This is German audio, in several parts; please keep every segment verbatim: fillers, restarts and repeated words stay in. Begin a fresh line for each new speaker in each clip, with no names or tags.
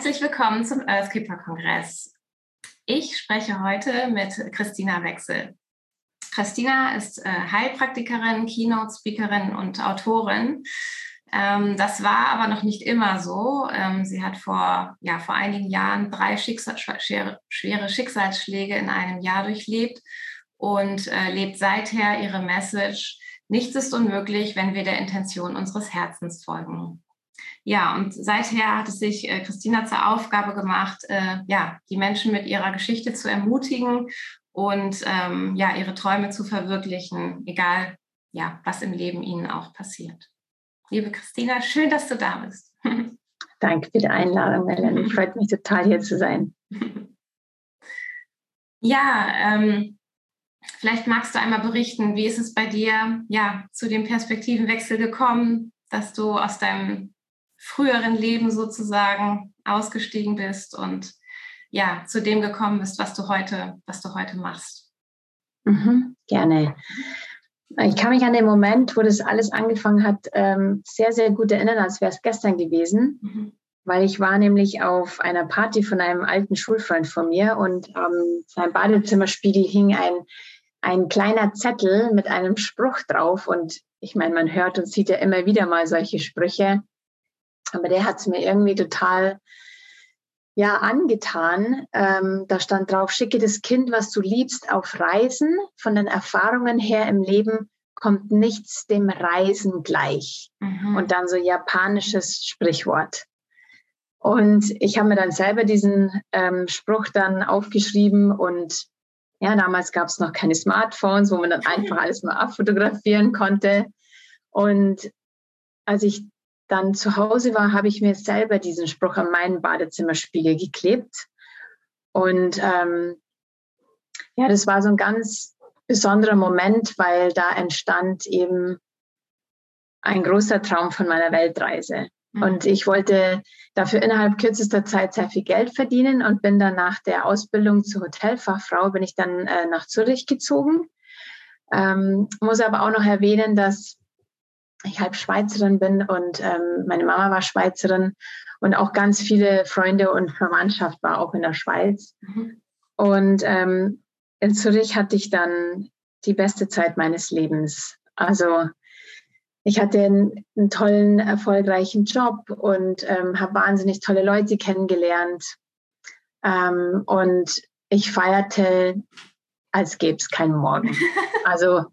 Herzlich willkommen zum Earthkeeper-Kongress. Ich spreche heute mit Christina Wechsel. Christina ist äh, Heilpraktikerin, Keynote-Speakerin und Autorin. Ähm, das war aber noch nicht immer so. Ähm, sie hat vor, ja, vor einigen Jahren drei Schicksal, schwere, schwere Schicksalsschläge in einem Jahr durchlebt und äh, lebt seither ihre Message: Nichts ist unmöglich, wenn wir der Intention unseres Herzens folgen. Ja, und seither hat es sich äh, Christina zur Aufgabe gemacht, äh, ja, die Menschen mit ihrer Geschichte zu ermutigen und ähm, ja, ihre Träume zu verwirklichen, egal ja, was im Leben ihnen auch passiert. Liebe Christina, schön, dass du da bist.
Danke für die Einladung, Melanie. Freut mich total, hier zu sein.
Ja, ähm, vielleicht magst du einmal berichten, wie ist es bei dir ja, zu dem Perspektivenwechsel gekommen, dass du aus deinem früheren Leben sozusagen ausgestiegen bist und ja, zu dem gekommen bist, was du heute, was du heute machst.
Mhm, gerne. Ich kann mich an den Moment, wo das alles angefangen hat, sehr, sehr gut erinnern, als wäre es gestern gewesen, mhm. weil ich war nämlich auf einer Party von einem alten Schulfreund von mir und am ähm, seinem Badezimmerspiegel hing ein, ein kleiner Zettel mit einem Spruch drauf und ich meine, man hört und sieht ja immer wieder mal solche Sprüche. Aber der hat es mir irgendwie total ja, angetan. Ähm, da stand drauf: Schicke das Kind, was du liebst, auf Reisen. Von den Erfahrungen her im Leben kommt nichts dem Reisen gleich. Mhm. Und dann so japanisches Sprichwort. Und ich habe mir dann selber diesen ähm, Spruch dann aufgeschrieben. Und ja, damals gab es noch keine Smartphones, wo man dann einfach alles mal abfotografieren konnte. Und als ich dann zu Hause war, habe ich mir selber diesen Spruch an meinen Badezimmerspiegel geklebt. Und ähm, ja, das war so ein ganz besonderer Moment, weil da entstand eben ein großer Traum von meiner Weltreise. Mhm. Und ich wollte dafür innerhalb kürzester Zeit sehr viel Geld verdienen und bin dann nach der Ausbildung zur Hotelfachfrau, bin ich dann äh, nach Zürich gezogen. Ähm, muss aber auch noch erwähnen, dass ich halb Schweizerin bin und ähm, meine Mama war Schweizerin und auch ganz viele Freunde und Verwandtschaft war auch in der Schweiz. Mhm. Und ähm, in Zürich hatte ich dann die beste Zeit meines Lebens. Also ich hatte einen, einen tollen, erfolgreichen Job und ähm, habe wahnsinnig tolle Leute kennengelernt. Ähm, und ich feierte, als gäbe es keinen Morgen. Also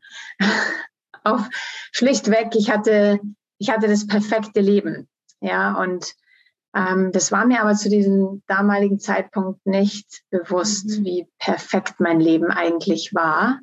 Auf, schlichtweg, ich hatte, ich hatte das perfekte Leben. Ja, und ähm, das war mir aber zu diesem damaligen Zeitpunkt nicht bewusst, mhm. wie perfekt mein Leben eigentlich war.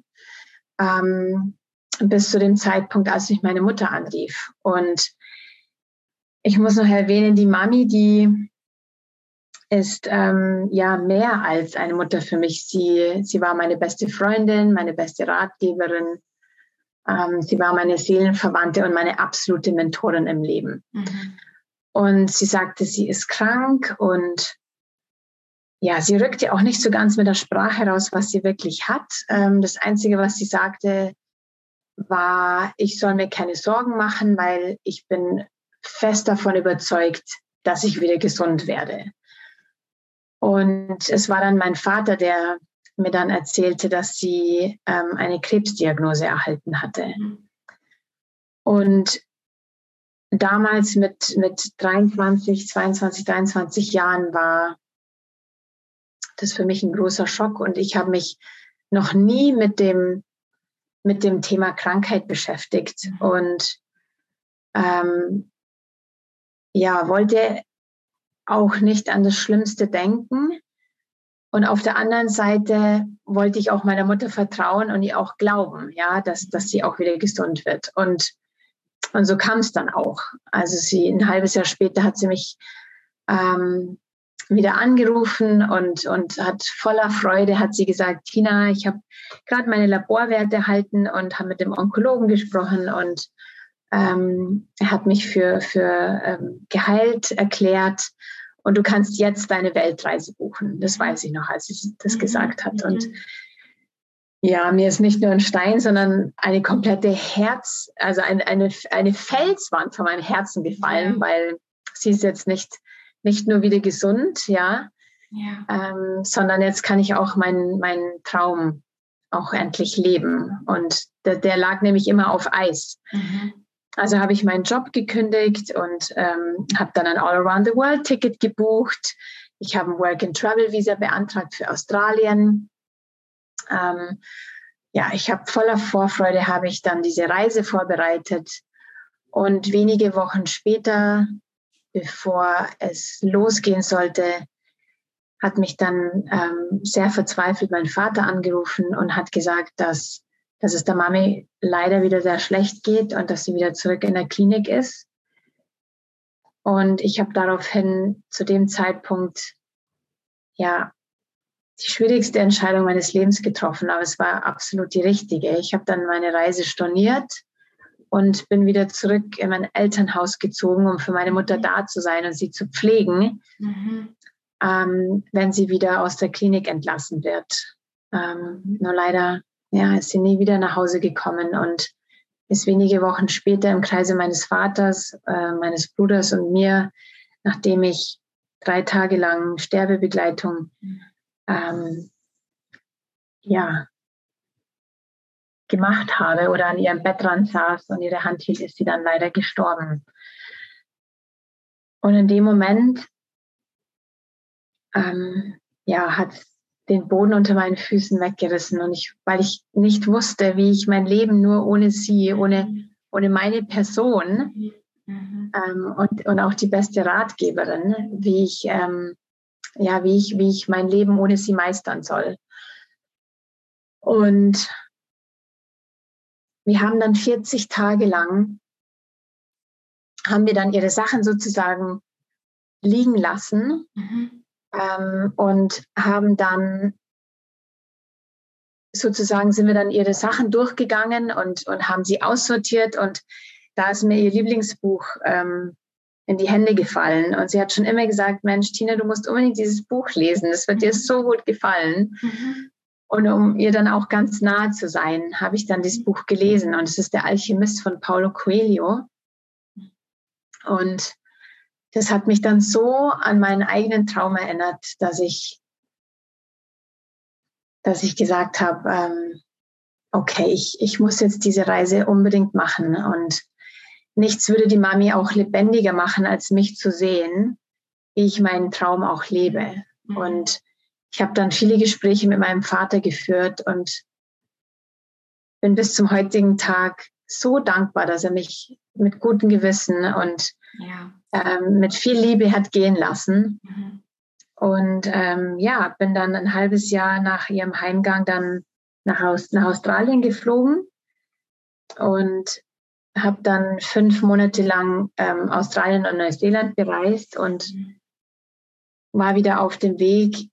Ähm, bis zu dem Zeitpunkt, als mich meine Mutter anrief. Und ich muss noch erwähnen, die Mami, die ist ähm, ja mehr als eine Mutter für mich. Sie, sie war meine beste Freundin, meine beste Ratgeberin. Ähm, sie war meine Seelenverwandte und meine absolute Mentorin im Leben. Mhm. Und sie sagte, sie ist krank und ja, sie rückte auch nicht so ganz mit der Sprache raus, was sie wirklich hat. Ähm, das Einzige, was sie sagte, war, ich soll mir keine Sorgen machen, weil ich bin fest davon überzeugt, dass ich wieder gesund werde. Und es war dann mein Vater, der mir dann erzählte, dass sie ähm, eine Krebsdiagnose erhalten hatte. Mhm. Und damals mit, mit dreiundzwanzig, zweiundzwanzig, dreiundzwanzig Jahren war das für mich ein großer Schock. Und ich habe mich noch nie mit dem, mit dem Thema Krankheit beschäftigt. Mhm. Und ähm, ja, wollte auch nicht an das Schlimmste denken. Und auf der anderen Seite wollte ich auch meiner Mutter vertrauen und ihr auch glauben, ja, dass, dass sie auch wieder gesund wird. Und, und so kam es dann auch. Also sie, ein halbes Jahr später hat sie mich ähm, wieder angerufen und, und hat voller Freude, hat sie gesagt, Tina, ich habe gerade meine Laborwerte erhalten und habe mit dem Onkologen gesprochen und ähm, er hat mich für, für ähm, geheilt erklärt. Und du kannst jetzt deine Weltreise buchen. Das weiß ich noch, als sie das mhm. gesagt hat. Und ja, mir ist nicht nur ein Stein, sondern eine komplette Herz, also eine, eine, eine Felswand von meinem Herzen gefallen, ja. weil sie ist jetzt nicht nicht nur wieder gesund, ja,
ja.
Ähm, sondern jetzt kann ich auch meinen meinen Traum auch endlich leben. Und der, der lag nämlich immer auf Eis.
Mhm.
Also habe ich meinen Job gekündigt und ähm, habe dann ein All-Around-the-World-Ticket gebucht. Ich habe ein Work-and-Travel-Visa beantragt für Australien. Ähm, ja, ich habe voller Vorfreude habe ich dann diese Reise vorbereitet. Und wenige Wochen später, bevor es losgehen sollte, hat mich dann ähm, sehr verzweifelt mein Vater angerufen und hat gesagt, dass, dass es der Mami leider wieder sehr schlecht geht und dass sie wieder zurück in der Klinik ist. Und ich habe daraufhin zu dem Zeitpunkt ja die schwierigste Entscheidung meines Lebens getroffen, aber es war absolut die richtige. Ich habe dann meine Reise storniert und bin wieder zurück in mein Elternhaus gezogen, um für meine Mutter da zu sein und sie zu pflegen. Mhm. Ähm, wenn sie wieder aus der Klinik entlassen wird. Ähm, nur leider ja, ist sie nie wieder nach Hause gekommen und ist wenige Wochen später im Kreise meines Vaters, äh, meines Bruders und mir, nachdem ich drei Tage lang Sterbebegleitung ähm, ja, gemacht habe oder an ihrem Bettrand saß und ihre Hand hielt, ist sie dann leider gestorben. Und in dem Moment Ähm, ja, hat den Boden unter meinen Füßen weggerissen. Und ich, weil ich nicht wusste, wie ich mein Leben nur ohne sie, ohne, ohne meine Person mhm. ähm, und, und auch die beste Ratgeberin, wie ich, ähm, ja, wie ich, wie ich mein Leben ohne sie meistern soll. Und wir haben dann vierzig Tage lang, haben wir dann ihre Sachen sozusagen liegen lassen. Mhm. Ähm, und haben dann sozusagen sind wir dann ihre Sachen durchgegangen und, und haben sie aussortiert und da ist mir ihr Lieblingsbuch ähm, in die Hände gefallen und sie hat schon immer gesagt, Mensch, Tina, du musst unbedingt dieses Buch lesen, das wird dir so gut gefallen. Mhm. Und um ihr dann auch ganz nahe zu sein, habe ich dann dieses Buch gelesen und es ist Der Alchemist von Paulo Coelho und das hat mich dann so an meinen eigenen Traum erinnert, dass ich, dass ich gesagt habe, ähm, okay, ich, ich muss jetzt diese Reise unbedingt machen und nichts würde die Mami auch lebendiger machen, als mich zu sehen, wie ich meinen Traum auch lebe. Mhm. Und ich habe dann viele Gespräche mit meinem Vater geführt und bin bis zum heutigen Tag so dankbar, dass er mich mit gutem Gewissen und ja. ähm, mit viel Liebe hat gehen lassen. Mhm. Und ähm, ja, bin dann ein halbes Jahr nach ihrem Heimgang dann nach, Aus- nach Australien geflogen und habe dann fünf Monate lang ähm, Australien und Neuseeland bereist und mhm. war wieder auf dem Weg,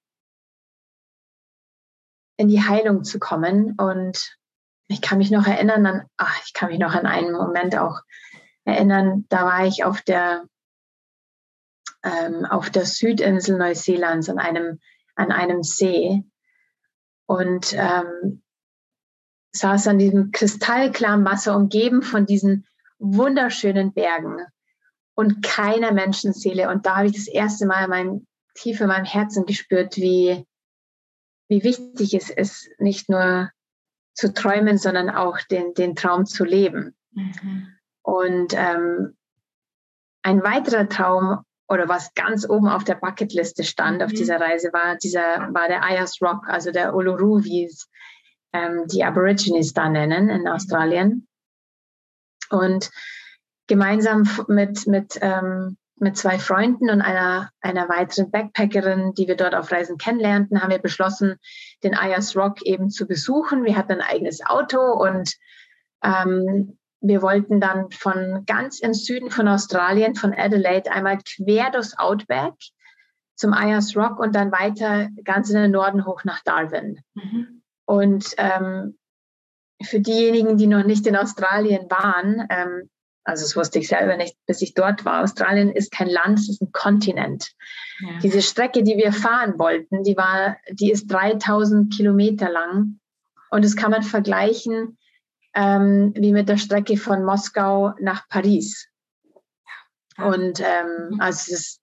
in die Heilung zu kommen. Und ich kann mich noch erinnern an, ach, ich kann mich noch an einen Moment auch erinnern, da war ich auf der ähm, auf der Südinsel Neuseelands an einem an einem See und ähm, saß an diesem kristallklaren Wasser, umgeben von diesen wunderschönen Bergen und keiner Menschenseele. Und da habe ich das erste Mal mein, tief in meinem Herzen gespürt, wie, wie wichtig es ist, nicht nur zu träumen, sondern auch den, den Traum zu leben. Mhm. Und ähm, ein weiterer Traum oder was ganz oben auf der Bucketliste stand mhm. auf dieser Reise war, dieser, war der Ayers Rock, also der Uluru, wie es ähm, die Aborigines da nennen in Australien. Und gemeinsam mit, mit, ähm, mit zwei Freunden und einer, einer weiteren Backpackerin, die wir dort auf Reisen kennenlernten, haben wir beschlossen, den Ayers Rock eben zu besuchen. Wir hatten ein eigenes Auto und ähm, wir wollten dann von ganz im Süden von Australien, von Adelaide, einmal quer durchs Outback zum Ayers Rock und dann weiter ganz in den Norden hoch nach Darwin. Mhm. Und ähm, für diejenigen, die noch nicht in Australien waren, ähm, also das wusste ich selber nicht, bis ich dort war, Australien ist kein Land, es ist ein Kontinent. Ja. Diese Strecke, die wir fahren wollten, die war, die ist dreitausend Kilometer lang und das kann man vergleichen ähm, wie mit der Strecke von Moskau nach Paris. Ja. Und ähm, also es ist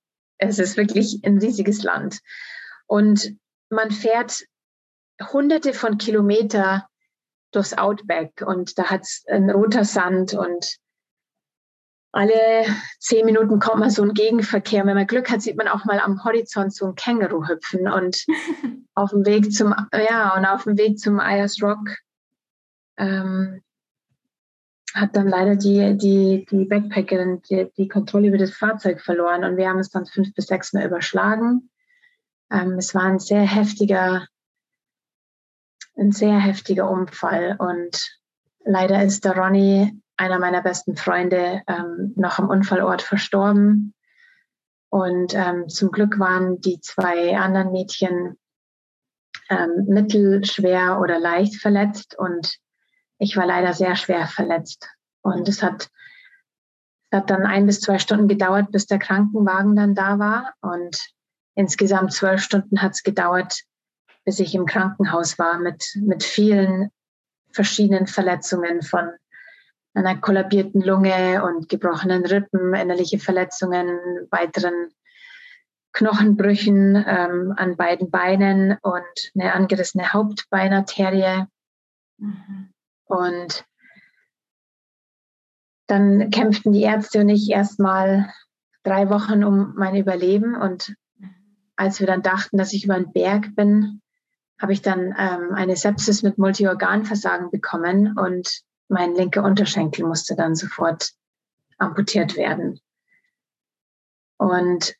Es ist wirklich ein riesiges Land. Und man fährt hunderte von Kilometern durchs Outback und da hat es ein roter Sand und alle zehn Minuten kommt mal so ein Gegenverkehr. Wenn man Glück hat, sieht man auch mal am Horizont so ein Känguru hüpfen. Und auf dem Weg zum, ja, und auf dem Weg zum Ayers Rock ähm, hat dann leider die, die, die Backpackerin die, die Kontrolle über das Fahrzeug verloren. Und wir haben es dann fünf bis sechs Mal überschlagen. Ähm, es war ein sehr heftiger, ein sehr heftiger Unfall. Und leider ist der Ronny, einer meiner besten Freunde, ähm, noch am Unfallort verstorben. Und ähm, zum Glück waren die zwei anderen Mädchen ähm, mittelschwer oder leicht verletzt und ich war leider sehr schwer verletzt. Und es hat, es hat dann ein bis zwei Stunden gedauert, bis der Krankenwagen dann da war. Und insgesamt zwölf Stunden hat es gedauert, bis ich im Krankenhaus war mit, mit vielen verschiedenen Verletzungen, von einer kollabierten Lunge und gebrochenen Rippen, innerliche Verletzungen, weiteren Knochenbrüchen ähm, an beiden Beinen und eine angerissene Hauptbeinarterie. Mhm. Und dann kämpften die Ärzte und ich erstmal drei Wochen um mein Überleben. Und als wir dann dachten, dass ich über den Berg bin, habe ich dann ähm, eine Sepsis mit Multiorganversagen bekommen und mein linker Unterschenkel musste dann sofort amputiert werden. Und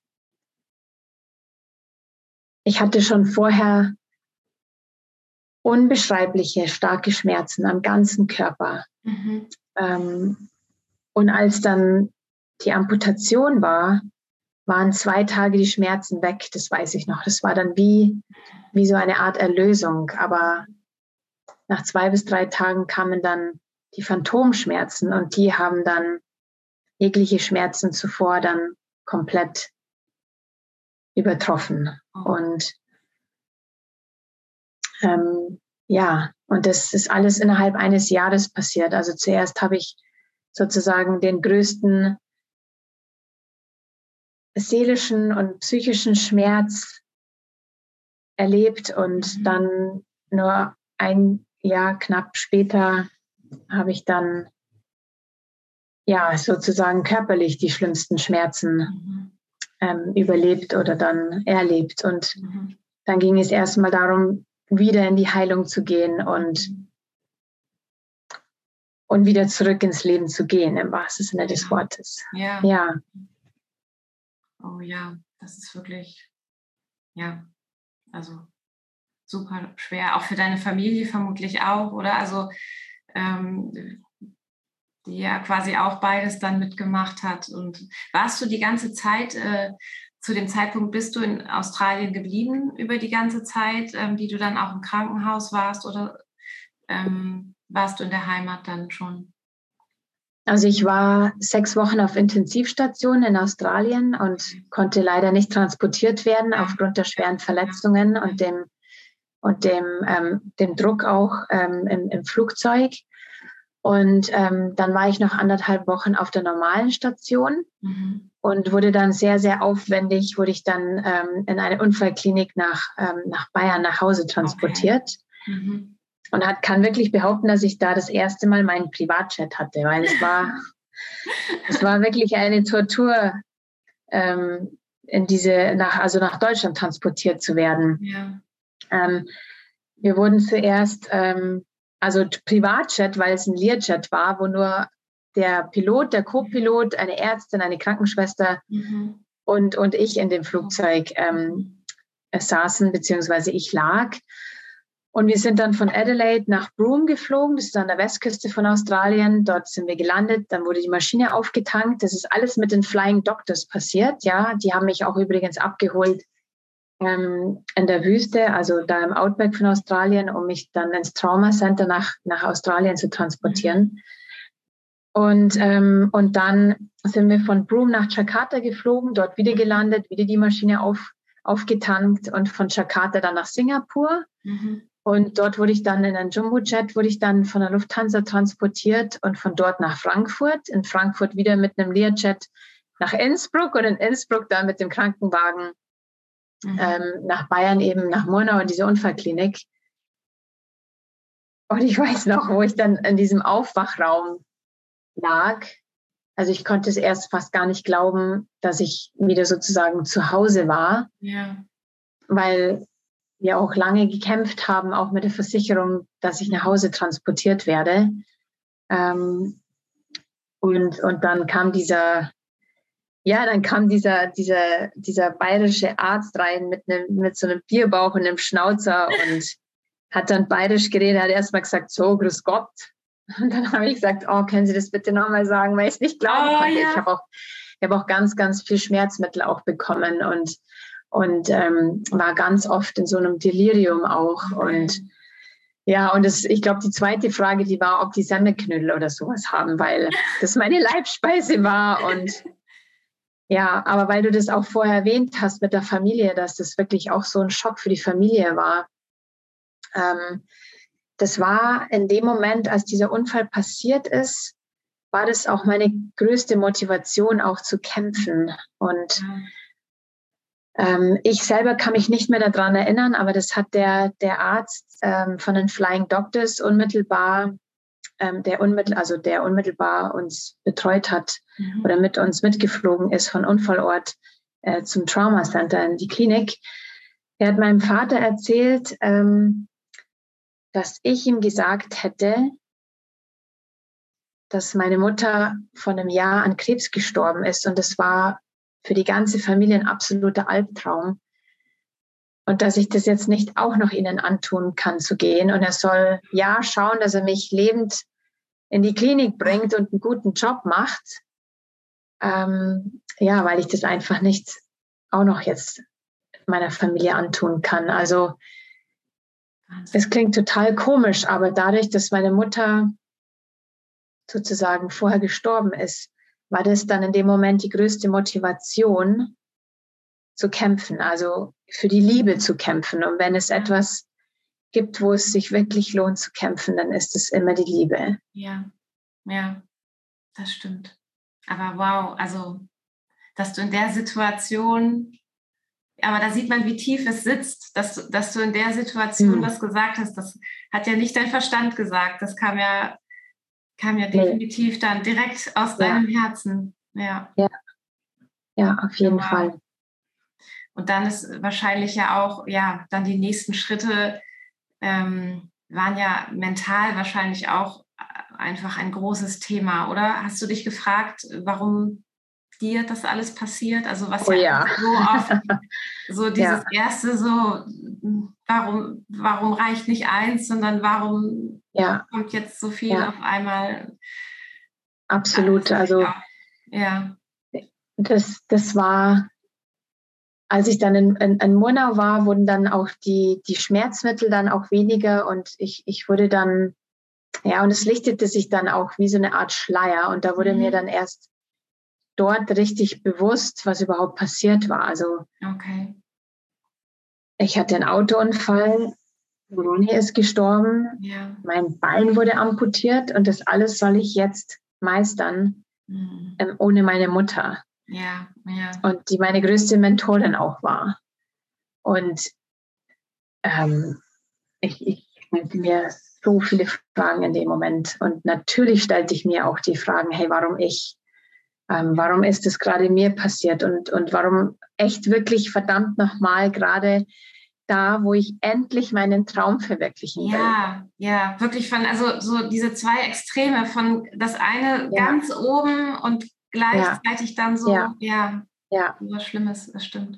ich hatte schon vorher unbeschreibliche, starke Schmerzen am ganzen Körper. Mhm. Ähm, und als dann die Amputation war, waren zwei Tage die Schmerzen weg. Das weiß ich noch. Das war dann wie, wie so eine Art Erlösung. Aber nach zwei bis drei Tagen kamen dann die Phantomschmerzen und die haben dann jegliche Schmerzen zuvor dann komplett übertroffen. Und ähm, ja, und das ist alles innerhalb eines Jahres passiert. Also zuerst habe ich sozusagen den größten seelischen und psychischen Schmerz erlebt und mhm. dann nur ein Jahr knapp später habe ich dann ja sozusagen körperlich die schlimmsten Schmerzen mhm. ähm, überlebt oder dann erlebt. Und mhm. dann ging es erstmal darum, wieder in die Heilung zu gehen und, und wieder zurück ins Leben zu gehen, im wahrsten Sinne des Wortes.
Ja.
ja.
Oh ja, das ist wirklich, ja, also super schwer, auch für deine Familie vermutlich auch, oder? Also ähm, die ja quasi auch beides dann mitgemacht hat. Und warst du die ganze Zeit, äh, zu dem Zeitpunkt bist du in Australien geblieben über die ganze Zeit, ähm, die du dann auch im Krankenhaus warst, oder ähm, warst du in der Heimat dann schon?
Also ich war sechs Wochen auf Intensivstation in Australien und konnte leider nicht transportiert werden aufgrund der schweren Verletzungen und dem, und dem, ähm, dem Druck auch ähm, im, im Flugzeug. Und ähm, dann war ich noch anderthalb Wochen auf der normalen Station mhm. und wurde dann sehr, sehr aufwendig, wurde ich dann ähm, in eine Unfallklinik nach, ähm, nach Bayern nach Hause transportiert. Okay. Mhm. Und hat, kann wirklich behaupten, dass ich da das erste Mal meinen Privatjet hatte, weil es war, es war wirklich eine Tortur, ähm, in diese, nach, also nach Deutschland transportiert zu werden. Ja. Ähm, wir wurden zuerst, ähm, also Privatjet, weil es ein Learjet war, wo nur der Pilot, der Co-Pilot, eine Ärztin, eine Krankenschwester mhm. und, und ich in dem Flugzeug ähm, saßen, beziehungsweise ich lag. Und wir sind dann von Adelaide nach Broome geflogen, das ist an der Westküste von Australien. Dort sind wir gelandet, dann wurde die Maschine aufgetankt. Das ist alles mit den Flying Doctors passiert. Ja, die haben mich auch übrigens abgeholt ähm, in der Wüste, also da im Outback von Australien, um mich dann ins Trauma Center nach, nach Australien zu transportieren. Und, ähm, und dann sind wir von Broome nach Jakarta geflogen, dort wieder gelandet, wieder die Maschine auf, aufgetankt und von Jakarta dann nach Singapur. Mhm. Und dort wurde ich dann in einem Jumbojet, wurde ich dann von der Lufthansa transportiert und von dort nach Frankfurt. In Frankfurt wieder mit einem Learjet nach Innsbruck und in Innsbruck dann mit dem Krankenwagen mhm. ähm, nach Bayern, eben nach Murnau in diese Unfallklinik. Und ich weiß noch, wo ich dann in diesem Aufwachraum lag. Also ich konnte es erst fast gar nicht glauben, dass ich wieder sozusagen zu Hause war,
ja.
weil wir auch lange gekämpft haben, auch mit der Versicherung, dass ich nach Hause transportiert werde. Ähm, und, und dann kam dieser, ja, dann kam dieser, dieser, dieser bayerische Arzt rein mit einem, mit so einem Bierbauch und einem Schnauzer und hat dann bayerisch geredet, hat erst mal gesagt, so, grüß Gott. Und dann habe ich gesagt, oh, können Sie das bitte nochmal sagen, weil ich es nicht glauben
oh,
konnte.
Ja.
Ich habe auch, ich habe auch ganz, ganz viel Schmerzmittel auch bekommen und, und ähm, war ganz oft in so einem Delirium auch. Okay. Und ja, und das, ich glaube, die zweite Frage, die war, ob die Semmelknödel oder sowas haben, weil das meine Leibspeise war. Und ja, aber weil du das auch vorher erwähnt hast mit der Familie, dass das wirklich auch so ein Schock für die Familie war. Ähm, das war in dem Moment, als dieser Unfall passiert ist, war das auch meine größte Motivation, auch zu kämpfen. Und mhm. ähm, ich selber kann mich nicht mehr daran erinnern, aber das hat der, der Arzt ähm, von den Flying Doctors unmittelbar, ähm, der unmittel, also der unmittelbar uns betreut hat mhm. oder mit uns mitgeflogen ist von Unfallort äh, zum Trauma Center in die Klinik. Er hat meinem Vater erzählt, ähm, dass ich ihm gesagt hätte, dass meine Mutter vor einem Jahr an Krebs gestorben ist. Und das war für die ganze Familie ein absoluter Albtraum. Und dass ich das jetzt nicht auch noch ihnen antun kann, zu gehen. Und er soll ja schauen, dass er mich lebend in die Klinik bringt und einen guten Job macht. Ähm, ja, weil ich das einfach nicht auch noch jetzt meiner Familie antun kann. Also es klingt total komisch, aber dadurch, dass meine Mutter sozusagen vorher gestorben ist, war das dann in dem Moment die größte Motivation zu kämpfen, also für die Liebe zu kämpfen. Und wenn es etwas gibt, wo es sich wirklich lohnt zu kämpfen, dann ist es immer die Liebe.
Ja, ja, das stimmt. Aber wow, also, dass du in der Situation, aber da sieht man, wie tief es sitzt, dass du, dass du in der Situation hm. das gesagt hast. Das hat ja nicht dein Verstand gesagt. Das kam ja, kam ja definitiv nee. dann direkt aus ja. deinem Herzen. Ja,
ja, ja auf jeden wow. Fall.
Und dann ist wahrscheinlich ja auch, ja, dann die nächsten Schritte ähm, waren ja mental wahrscheinlich auch einfach ein großes Thema, oder? Hast du dich gefragt, warum dir das alles passiert? Also was
oh,
ja,
ja
so oft, so dieses ja. erste so, warum, warum reicht nicht eins, sondern warum
ja.
kommt jetzt so viel ja. auf einmal?
Absolut, also
auch, ja.
das, das war, als ich dann in, in, in Murnau war, wurden dann auch die, die Schmerzmittel dann auch weniger und ich, ich wurde dann, ja, und es lichtete sich dann auch wie so eine Art Schleier und da wurde mhm. mir dann erst dort richtig bewusst, was überhaupt passiert war. Also
okay.
ich hatte einen Autounfall, Ronny ist gestorben,
ja.
mein Bein wurde amputiert und das alles soll ich jetzt meistern, mhm. ähm, ohne meine Mutter.
Ja, ja.
Und die meine größte Mentorin auch war. Und ähm, ich, ich stellte mir so viele Fragen in dem Moment. Und natürlich stellte ich mir auch die Fragen, hey, warum ich? Ähm, warum ist es gerade mir passiert? Und, und warum echt wirklich verdammt nochmal gerade da, wo ich endlich meinen Traum verwirklichen will?
Ja, ja, wirklich von, also so diese zwei Extreme, von das eine ja. ganz oben und gleichzeitig ja. dann so, ja, ja,
ja.
so was Schlimmes, das stimmt.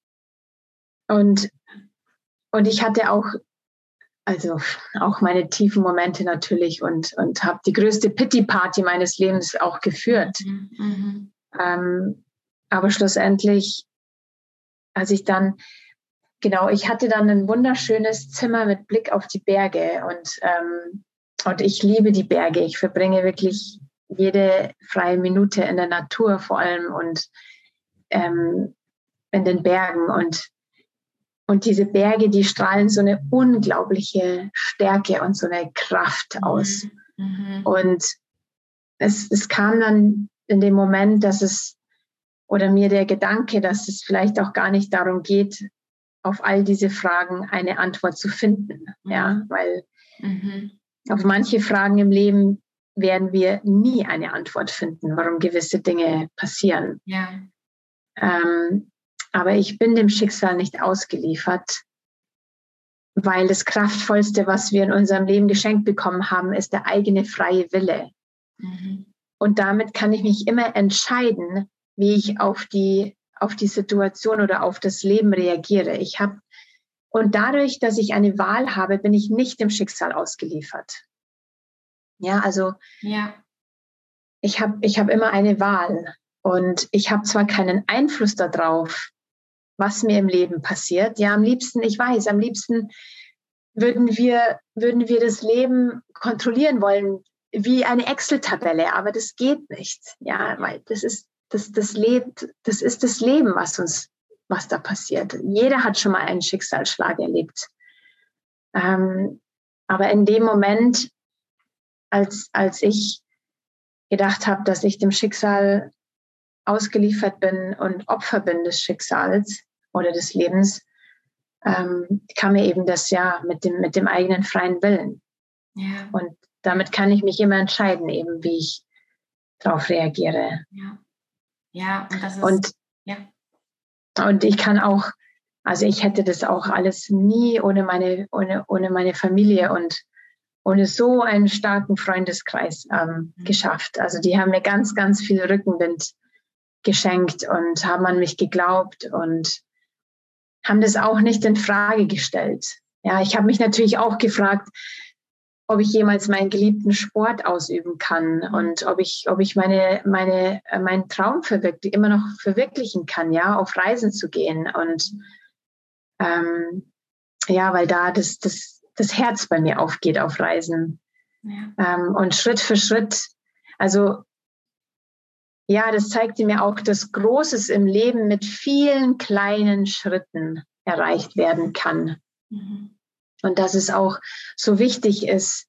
Und, und ich hatte auch, also auch meine tiefen Momente natürlich und, und habe die größte Pity-Party meines Lebens auch geführt.
Mhm, mhm.
Ähm, aber schlussendlich, als ich dann, genau, ich hatte dann ein wunderschönes Zimmer mit Blick auf die Berge und, ähm, und ich liebe die Berge. Ich verbringe wirklich jede freie Minute in der Natur vor allem und ähm, in den Bergen und Und diese Berge, die strahlen so eine unglaubliche Stärke und so eine Kraft aus.
Mhm.
Und es, es kam dann in dem Moment, dass es, oder mir der Gedanke, dass es vielleicht auch gar nicht darum geht, auf all diese Fragen eine Antwort zu finden. Mhm. Ja, weil mhm. auf manche Fragen im Leben werden wir nie eine Antwort finden, warum gewisse Dinge passieren.
Ja.
Ähm, aber ich bin dem Schicksal nicht ausgeliefert, weil das Kraftvollste, was wir in unserem Leben geschenkt bekommen haben, ist der eigene freie Wille. Mhm. Und damit kann ich mich immer entscheiden, wie ich auf die, auf die Situation oder auf das Leben reagiere. Ich habe, und dadurch, dass ich eine Wahl habe, bin ich nicht dem Schicksal ausgeliefert. Ja, also
ja.
ich habe ich hab immer eine Wahl und ich habe zwar keinen Einfluss darauf, was mir im Leben passiert. Ja, am liebsten, ich weiß, am liebsten würden wir, würden wir das Leben kontrollieren wollen, wie eine Excel-Tabelle, aber das geht nicht. Ja, weil das ist das, das, Leben, das ist das Leben, was uns, was da passiert. Jeder hat schon mal einen Schicksalsschlag erlebt. Ähm, aber in dem Moment, als, als ich gedacht habe, dass ich dem Schicksal ausgeliefert bin und Opfer bin des Schicksals oder des Lebens, ähm, kam mir eben das ja mit dem, mit dem eigenen freien Willen.
Ja.
Und damit kann ich mich immer entscheiden, eben wie ich darauf reagiere.
Ja, ja, und das ist,
und,
ja.
Und ich kann auch, also ich hätte das auch alles nie ohne meine, ohne, ohne meine Familie und ohne so einen starken Freundeskreis ähm, mhm. geschafft. Also die haben mir ganz, ganz viel Rückenwind geschenkt und haben an mich geglaubt und haben das auch nicht in Frage gestellt. Ja, ich habe mich natürlich auch gefragt, ob ich jemals meinen geliebten Sport ausüben kann mhm. und ob ich, ob ich meine, meine, meinen Traum verwirklich, immer noch verwirklichen kann, ja, auf Reisen zu gehen. Und ähm, ja, weil da das, das, das Herz bei mir aufgeht auf Reisen. Ja. Ähm, und Schritt für Schritt, also ja, das zeigte mir auch, dass Großes im Leben mit vielen kleinen Schritten erreicht werden kann. Mhm. Und dass es auch so wichtig ist,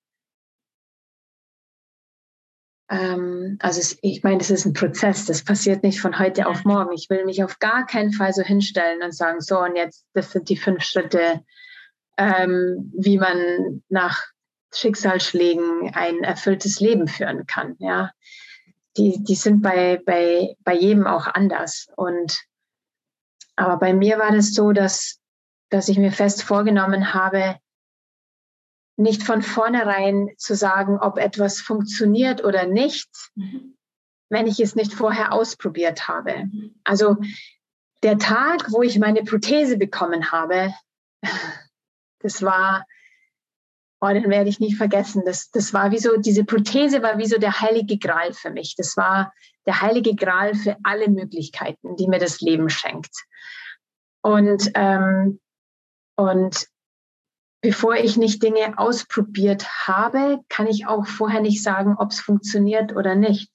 ähm, also es, ich meine, das ist ein Prozess, das passiert nicht von heute auf morgen. Ich will mich auf gar keinen Fall so hinstellen und sagen, so und jetzt, das sind die fünf Schritte, ähm, wie man nach Schicksalsschlägen ein erfülltes Leben führen kann. Ja, die, die sind bei, bei, bei jedem auch anders. Und aber bei mir war das so, dass, dass ich mir fest vorgenommen habe, nicht von vornherein zu sagen, ob etwas funktioniert oder nicht, mhm. wenn ich es nicht vorher ausprobiert habe. Mhm. Also der Tag, wo ich meine Prothese bekommen habe, das war, oh, den werde ich nie vergessen. Das, das war wie so, diese Prothese war wie so der heilige Gral für mich. Das war der heilige Gral für alle Möglichkeiten, die mir das Leben schenkt. Und, ähm, und bevor ich nicht Dinge ausprobiert habe, kann ich auch vorher nicht sagen, ob es funktioniert oder nicht.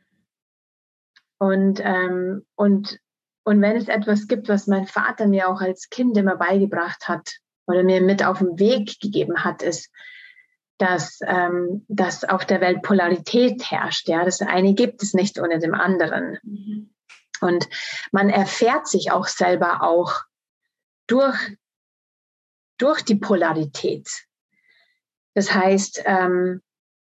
Und, ähm, und, und wenn es etwas gibt, was mein Vater mir auch als Kind immer beigebracht hat oder mir mit auf den Weg gegeben hat, ist, dass, ähm, dass auf der Welt Polarität herrscht. Ja? Das eine gibt es nicht ohne dem anderen. Mhm. Und man erfährt sich auch selber auch durch durch die Polarität. Das heißt, ähm,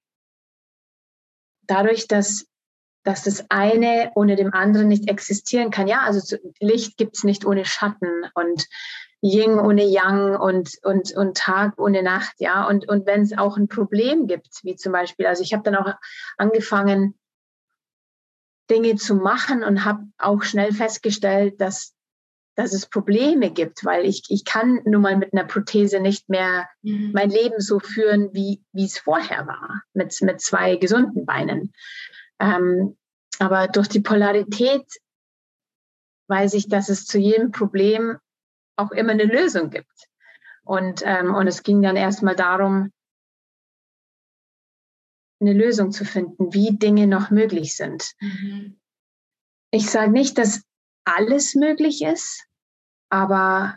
dadurch, dass, dass das eine ohne dem anderen nicht existieren kann. Ja, also Licht gibt es nicht ohne Schatten und Yin ohne Yang und, und, und Tag ohne Nacht. Ja, und, und wenn es auch ein Problem gibt, wie zum Beispiel, also ich habe dann auch angefangen, Dinge zu machen und habe auch schnell festgestellt, dass dass es Probleme gibt, weil ich, ich kann nun mal mit einer Prothese nicht mehr mhm. mein Leben so führen, wie, wie es vorher war, mit, mit zwei gesunden Beinen. Ähm, aber durch die Polarität weiß ich, dass es zu jedem Problem auch immer eine Lösung gibt. Und, ähm, und es ging dann erstmal darum, eine Lösung zu finden, wie Dinge noch möglich sind. Mhm. Ich sage nicht, dass alles möglich ist, aber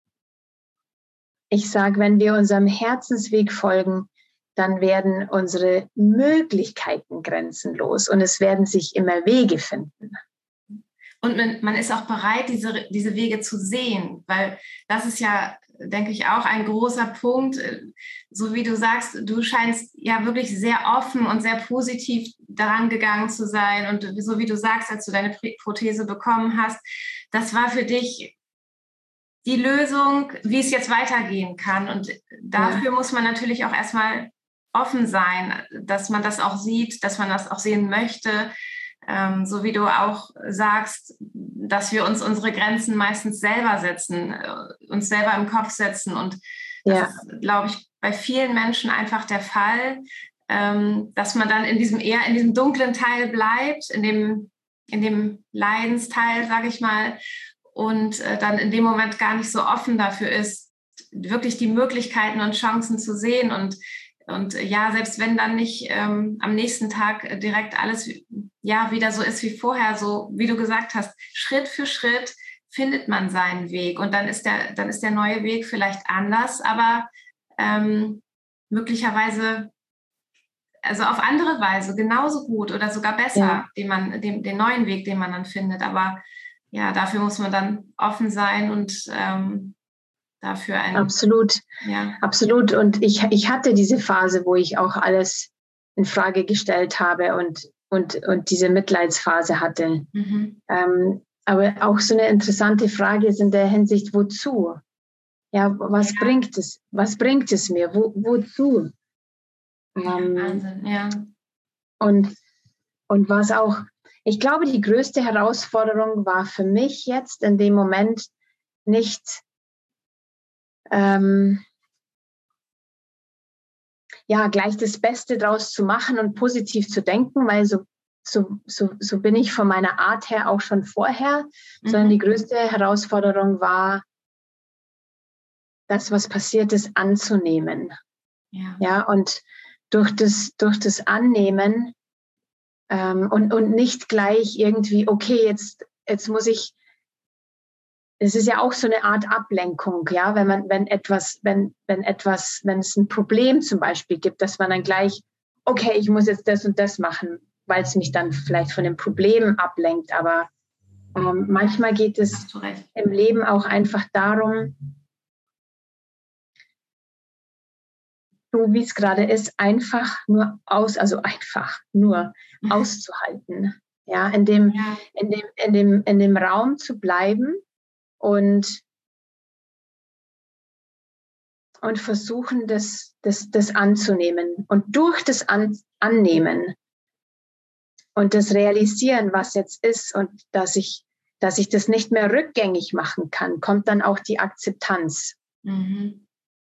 ich sage, wenn wir unserem Herzensweg folgen, dann werden unsere Möglichkeiten grenzenlos und es werden sich immer Wege finden.
Und man, man ist auch bereit, diese, diese Wege zu sehen, weil das ist ja, denke ich, auch ein großer Punkt. So wie du sagst, du scheinst ja wirklich sehr offen und sehr positiv daran gegangen zu sein. Und so wie du sagst, als du deine Prothese bekommen hast, das war für dich die Lösung, wie es jetzt weitergehen kann. Und dafür ja. muss man natürlich auch erstmal offen sein, dass man das auch sieht, dass man das auch sehen möchte. Ähm, so wie du auch sagst, dass wir uns unsere Grenzen meistens selber setzen, äh, uns selber im Kopf setzen. Und das ja. ist, glaube ich, bei vielen Menschen einfach der Fall, ähm, dass man dann in diesem eher in diesem dunklen Teil bleibt, in dem, in dem Leidensteil, sage ich mal, und äh, dann in dem Moment gar nicht so offen dafür ist, wirklich die Möglichkeiten und Chancen zu sehen. Und Und ja, selbst wenn dann nicht ähm, am nächsten Tag direkt alles ja wieder so ist wie vorher, so wie du gesagt hast, Schritt für Schritt findet man seinen Weg. Und dann ist der, dann ist der neue Weg vielleicht anders, aber ähm, möglicherweise, also auf andere Weise genauso gut oder sogar besser, ja. den, man, den, den neuen Weg, den man dann findet. Aber ja, dafür muss man dann offen sein und ähm, dafür ein...
Absolut,
ja.
absolut. Und ich, ich hatte diese Phase, wo ich auch alles in Frage gestellt habe und, und, und diese Mitleidsphase hatte. Mhm. Ähm, aber auch so eine interessante Frage ist in der Hinsicht, wozu? Ja, was ja. bringt es? Was bringt es mir? Wo, wozu? Ähm,
Wahnsinn, ja.
Und, und was auch, ich glaube, die größte Herausforderung war für mich jetzt in dem Moment nicht, ähm, ja, gleich das Beste draus zu machen und positiv zu denken, weil so, so, so, so bin ich von meiner Art her auch schon vorher, mhm. sondern die größte Herausforderung war, das, was passiert ist, anzunehmen.
Ja,
ja und durch das, durch das Annehmen ähm, und, und nicht gleich irgendwie, okay, jetzt, jetzt muss ich, es ist ja auch so eine Art Ablenkung, ja, wenn man, wenn etwas, wenn, wenn etwas, wenn es ein Problem zum Beispiel gibt, dass man dann gleich, okay, ich muss jetzt das und das machen, weil es mich dann vielleicht von dem Problem ablenkt. Aber ähm, manchmal geht es im Leben auch einfach darum, so wie es gerade ist, einfach nur aus, also einfach nur mhm. auszuhalten, ja, in dem, ja. in dem, in dem, in dem Raum zu bleiben und und versuchen, das, das, das anzunehmen. Und durch das An Annehmen und das Realisieren, was jetzt ist und dass ich, dass ich das nicht mehr rückgängig machen kann, kommt dann auch die Akzeptanz. Mhm.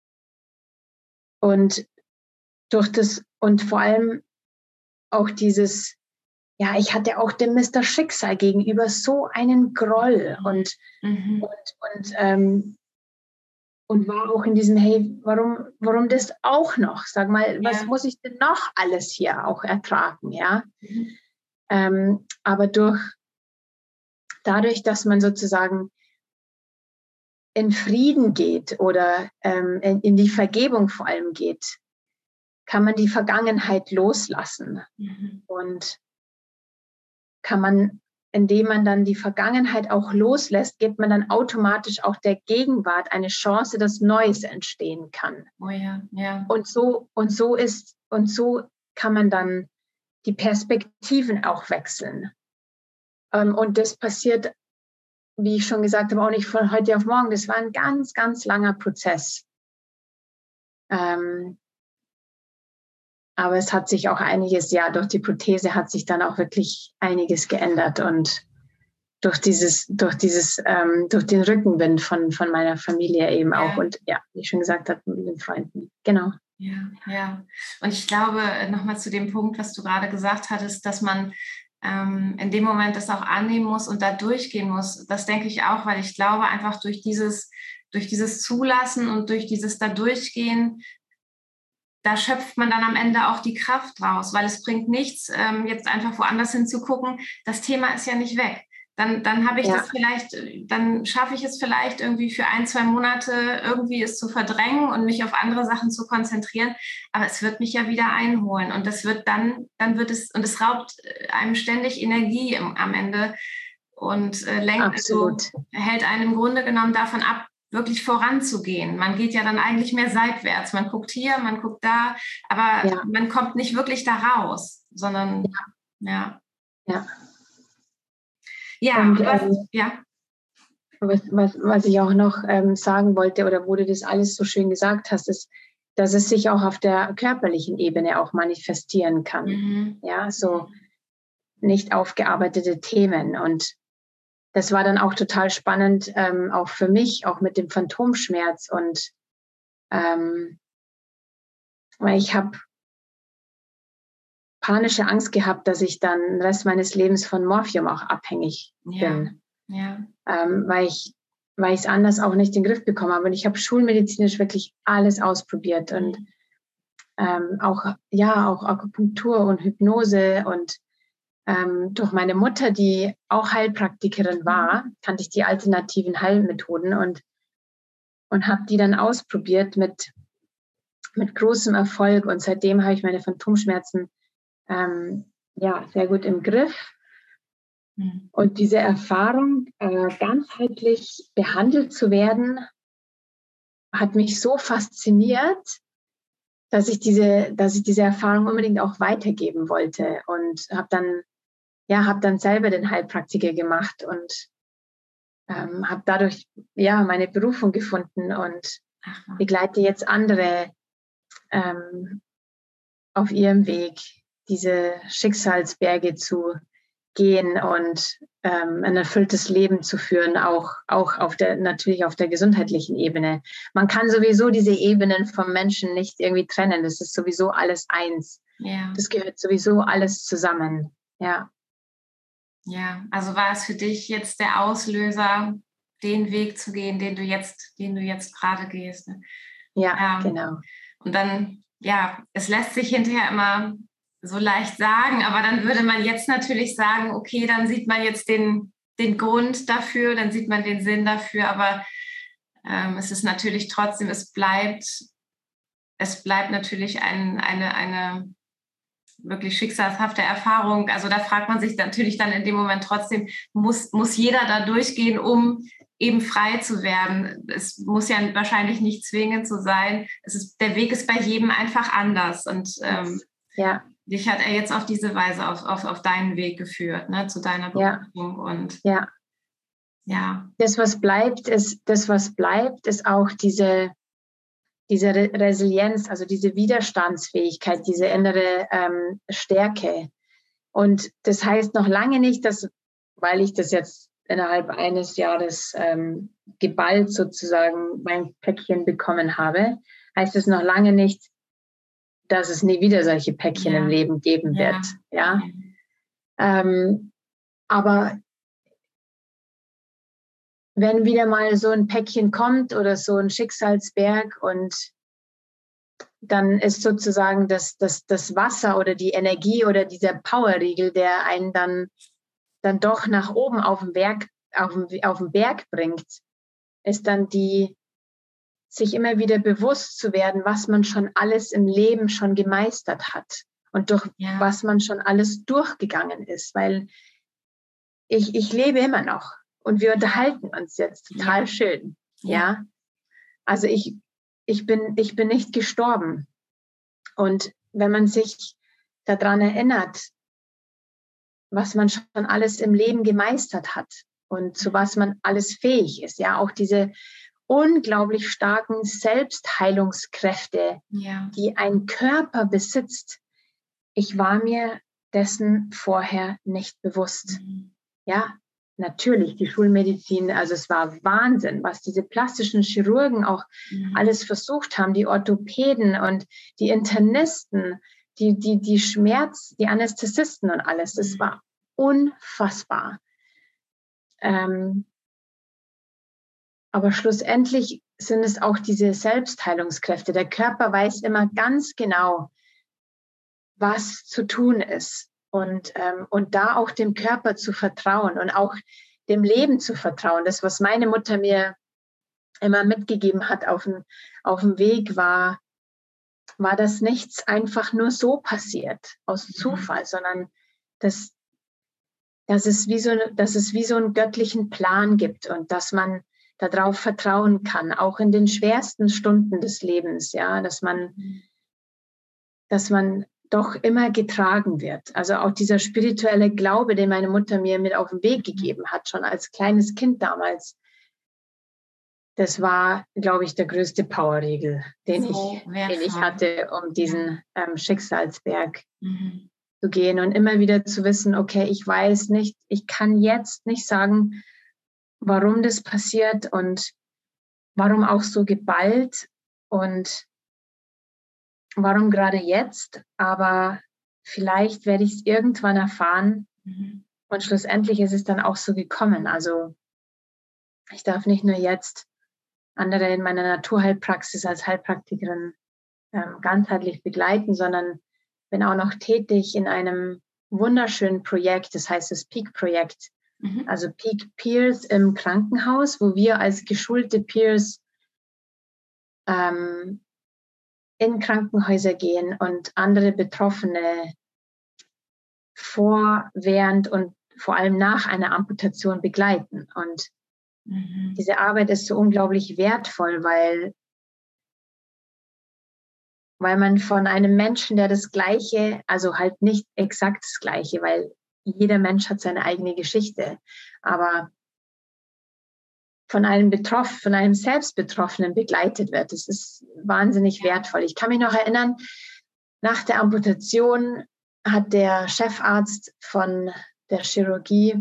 Und durch das, und vor allem auch dieses, ja, ich hatte auch dem Mister Schicksal gegenüber so einen Groll und, mhm. und, und ähm, Und war auch in diesem, hey, warum, warum das auch noch? Sag mal, was ja. muss ich denn noch alles hier auch ertragen, ja? Mhm. Ähm, aber durch, dadurch, dass man sozusagen in Frieden geht oder ähm, in, in die Vergebung vor allem geht, kann man die Vergangenheit loslassen. Mhm. Und kann man, indem man dann die Vergangenheit auch loslässt, gibt man dann automatisch auch der Gegenwart eine Chance, dass Neues entstehen kann.
Oh ja, ja.
Und so, und so ist, und so kann man dann die Perspektiven auch wechseln. Ähm, und das passiert, wie ich schon gesagt habe, auch nicht von heute auf morgen. Das war ein ganz, ganz langer Prozess. Ähm, aber es hat sich auch einiges, ja, durch die Prothese hat sich dann auch wirklich einiges geändert und durch dieses, durch dieses, ähm, durch den Rückenwind von, von meiner Familie eben ja. auch und ja, wie ich schon gesagt habe, mit den Freunden. Genau.
Ja, ja. Und ich glaube, nochmal zu dem Punkt, was du gerade gesagt hattest, dass man ähm, in dem Moment das auch annehmen muss und da durchgehen muss. Das denke ich auch, weil ich glaube, einfach durch dieses, durch dieses Zulassen und durch dieses da durchgehen, da schöpft man dann am Ende auch die Kraft raus, weil es bringt nichts, ähm, jetzt einfach woanders hinzugucken. Das Thema ist ja nicht weg. Dann, dann habe ich ja. das vielleicht, dann schaffe ich es vielleicht irgendwie für ein, zwei Monate irgendwie es zu verdrängen und mich auf andere Sachen zu konzentrieren. Aber es wird mich ja wieder einholen und das wird dann, dann wird es, und es raubt einem ständig Energie im, am Ende. und äh, lenkt,
Absolut.
also hält einen im Grunde genommen davon ab, wirklich voranzugehen. Man geht ja dann eigentlich mehr seitwärts. Man guckt hier, man guckt da, aber
ja.
man kommt nicht wirklich da raus, sondern ja.
Ja.
Ja,
und,
und was,
ähm,
ja.
Was, was, was ich auch noch ähm, sagen wollte, oder wo du das alles so schön gesagt hast, ist, dass es sich auch auf der körperlichen Ebene auch manifestieren kann.
Mhm.
Ja, so nicht aufgearbeitete Themen. Und das war dann auch total spannend, ähm, auch für mich, auch mit dem Phantomschmerz. Und ähm, weil ich habe panische Angst gehabt, dass ich dann den Rest meines Lebens von Morphium auch abhängig
ja.
bin.
Ja.
Ähm, weil ich weil ich es anders auch nicht in den Griff bekommen habe. Und ich habe schulmedizinisch wirklich alles ausprobiert. Mhm. Und ähm, auch, ja, auch Akupunktur und Hypnose. Und ähm, durch meine Mutter, die auch Heilpraktikerin war, kannte ich die alternativen Heilmethoden und, und habe die dann ausprobiert mit, mit großem Erfolg. Und seitdem habe ich meine Phantomschmerzen ähm, ja, sehr gut im Griff. Und diese Erfahrung, äh, ganzheitlich behandelt zu werden, hat mich so fasziniert, dass ich diese, dass ich diese Erfahrung unbedingt auch weitergeben wollte und habe dann, ja, habe dann selber den Heilpraktiker gemacht und ähm, habe dadurch ja meine Berufung gefunden und begleite jetzt andere ähm, auf ihrem Weg, diese Schicksalsberge zu gehen und ähm, ein erfülltes Leben zu führen, auch, auch auf der, natürlich auf der gesundheitlichen Ebene. Man kann sowieso diese Ebenen vom Menschen nicht irgendwie trennen. Das ist sowieso alles eins.
Ja.
Das gehört sowieso alles zusammen. Ja.
Ja, also war es für dich jetzt der Auslöser, den Weg zu gehen, den du jetzt, den du jetzt gerade gehst. Ne?
Ja,
ja,
genau.
Und dann, ja, es lässt sich hinterher immer so leicht sagen, aber dann würde man jetzt natürlich sagen, okay, dann sieht man jetzt den, den Grund dafür, dann sieht man den Sinn dafür, aber ähm, es ist natürlich trotzdem, es bleibt, es bleibt natürlich ein, eine, eine wirklich schicksalshafte Erfahrung. Also da fragt man sich natürlich dann in dem Moment trotzdem, muss, muss jeder da durchgehen, um eben frei zu werden. Es muss ja wahrscheinlich nicht zwingend so sein. Es ist, der Weg ist bei jedem einfach anders. Und ähm,
ja.
dich hat er jetzt auf diese Weise auf, auf, auf deinen Weg geführt, ne, zu deiner Berufung.
Ja.
Und
ja.
ja.
Das, was bleibt, ist, das, was bleibt, ist auch diese, diese Re- Resilienz, also diese Widerstandsfähigkeit, diese innere ähm, Stärke. Und das heißt noch lange nicht, dass, weil ich das jetzt innerhalb eines Jahres ähm, geballt sozusagen mein Päckchen bekommen habe, heißt es noch lange nicht, dass es nie wieder solche Päckchen
ja.
im Leben geben
ja.
wird. Ja. Ähm, aber wenn wieder mal so ein Päckchen kommt oder so ein Schicksalsberg und dann ist sozusagen das, das, das Wasser oder die Energie oder dieser Powerriegel, der einen dann, dann doch nach oben auf den Berg, auf den, auf den Berg bringt, ist dann die, sich immer wieder bewusst zu werden, was man schon alles im Leben schon gemeistert hat und durch
ja.
was man schon alles durchgegangen ist, weil ich, ich lebe immer noch und wir unterhalten uns jetzt total
ja.
schön. Ja.
ja.
Also ich, ich bin, ich bin nicht gestorben. Und wenn man sich daran erinnert, was man schon alles im Leben gemeistert hat und zu was man alles fähig ist, ja, auch diese unglaublich starken Selbstheilungskräfte,
ja.
die ein Körper besitzt. Ich war mir dessen vorher nicht bewusst. Mhm. Ja, natürlich, die Schulmedizin, also es war Wahnsinn, was diese plastischen Chirurgen auch mhm. alles versucht haben, die Orthopäden und die Internisten, die, die, die Schmerz, die Anästhesisten und alles. Das mhm. war unfassbar. Ähm, aber schlussendlich sind es auch diese Selbstheilungskräfte. Der Körper weiß immer ganz genau, was zu tun ist. Und, ähm, und da auch dem Körper zu vertrauen und auch dem Leben zu vertrauen. Das, was meine Mutter mir immer mitgegeben hat auf dem, auf dem Weg, war, war, dass nichts einfach nur so passiert, aus Zufall, mhm. sondern dass dass es wie so, dass es wie so einen göttlichen Plan gibt und dass man darauf vertrauen kann, auch in den schwersten Stunden des Lebens, ja, dass man, dass man doch immer getragen wird. Also auch dieser spirituelle Glaube, den meine Mutter mir mit auf den Weg gegeben hat, schon als kleines Kind damals, das war, glaube ich, der größte Powerriegel, den, so ich, den ich hatte, um diesen ja. ähm, Schicksalsberg mhm. zu gehen und immer wieder zu wissen, okay, ich weiß nicht, ich kann jetzt nicht sagen, warum das passiert und warum auch so geballt und warum gerade jetzt, aber vielleicht werde ich es irgendwann erfahren mhm. und schlussendlich ist es dann auch so gekommen. Also ich darf nicht nur jetzt andere in meiner Naturheilpraxis als Heilpraktikerin ähm, ganzheitlich begleiten, sondern bin auch noch tätig in einem wunderschönen Projekt, das heißt das Peak-Projekt, mhm. also Peak Peers im Krankenhaus, wo wir als geschulte Peers ähm, in Krankenhäuser gehen und andere Betroffene vor, während und vor allem nach einer Amputation begleiten. Und mhm. diese Arbeit ist so unglaublich wertvoll, weil, weil man von einem Menschen, der das Gleiche, also halt nicht exakt das Gleiche, weil jeder Mensch hat seine eigene Geschichte, aber von einem Betroff, von einem Selbstbetroffenen begleitet wird. Das ist wahnsinnig wertvoll. Ich kann mich noch erinnern, nach der Amputation hat der Chefarzt von der Chirurgie,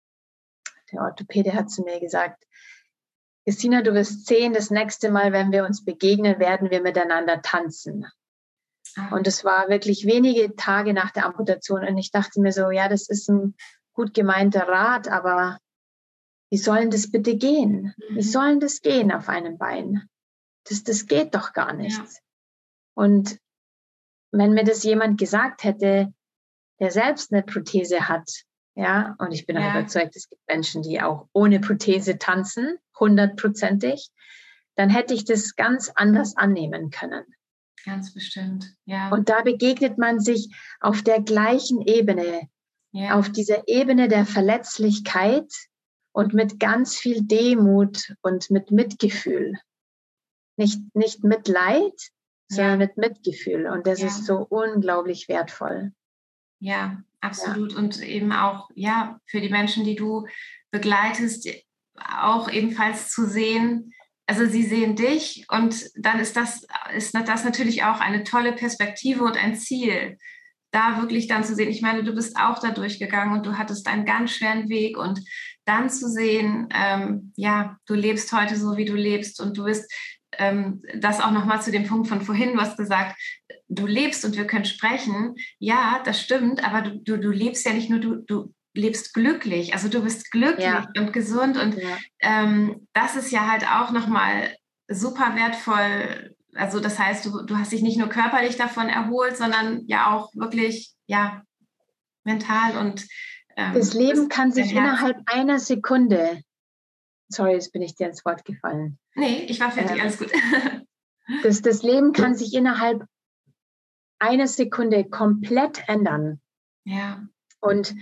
der Orthopäde, hat zu mir gesagt, Christina, du wirst sehen, das nächste Mal, wenn wir uns begegnen, werden wir miteinander tanzen. Und es war wirklich wenige Tage nach der Amputation und ich dachte mir so, ja, das ist ein gut gemeinter Rat, aber wie sollen das bitte gehen? Wie sollen das gehen auf einem Bein? Das, das geht doch gar nicht. Ja. Und wenn mir das jemand gesagt hätte, der selbst eine Prothese hat, ja, und ich bin ja. auch überzeugt, es gibt Menschen, die auch ohne Prothese tanzen, hundertprozentig, dann hätte ich das ganz anders annehmen können.
Ganz bestimmt, ja.
Und da begegnet man sich auf der gleichen Ebene, ja. auf dieser Ebene der Verletzlichkeit, und mit ganz viel Demut und mit Mitgefühl. Nicht, nicht Mitleid, sondern ja. mit Mitgefühl. Und das ja. ist so unglaublich wertvoll.
Ja, absolut. Ja. Und eben auch, ja, für die Menschen, die du begleitest, auch ebenfalls zu sehen, also sie sehen dich und dann ist das, ist das natürlich auch eine tolle Perspektive und ein Ziel, da wirklich dann zu sehen. Ich meine, du bist auch da durchgegangen und du hattest einen ganz schweren Weg und dann zu sehen, ähm, ja, du lebst heute so, wie du lebst und du bist, ähm, das auch nochmal zu dem Punkt von vorhin, du hast gesagt, du lebst und wir können sprechen. Ja, das stimmt, aber du, du, du lebst ja nicht nur, du, du lebst glücklich, also du bist glücklich ja. und gesund und ja. ähm, das ist ja halt auch nochmal super wertvoll. Also das heißt, du, du hast dich nicht nur körperlich davon erholt, sondern ja auch wirklich, ja, mental und
ähm, das Leben kann sich innerhalb einer Sekunde, sorry, jetzt bin ich dir ins Wort gefallen.
Nee, ich war fertig, ähm, alles gut.
das, das Leben kann sich innerhalb einer Sekunde komplett ändern.
Ja.
Und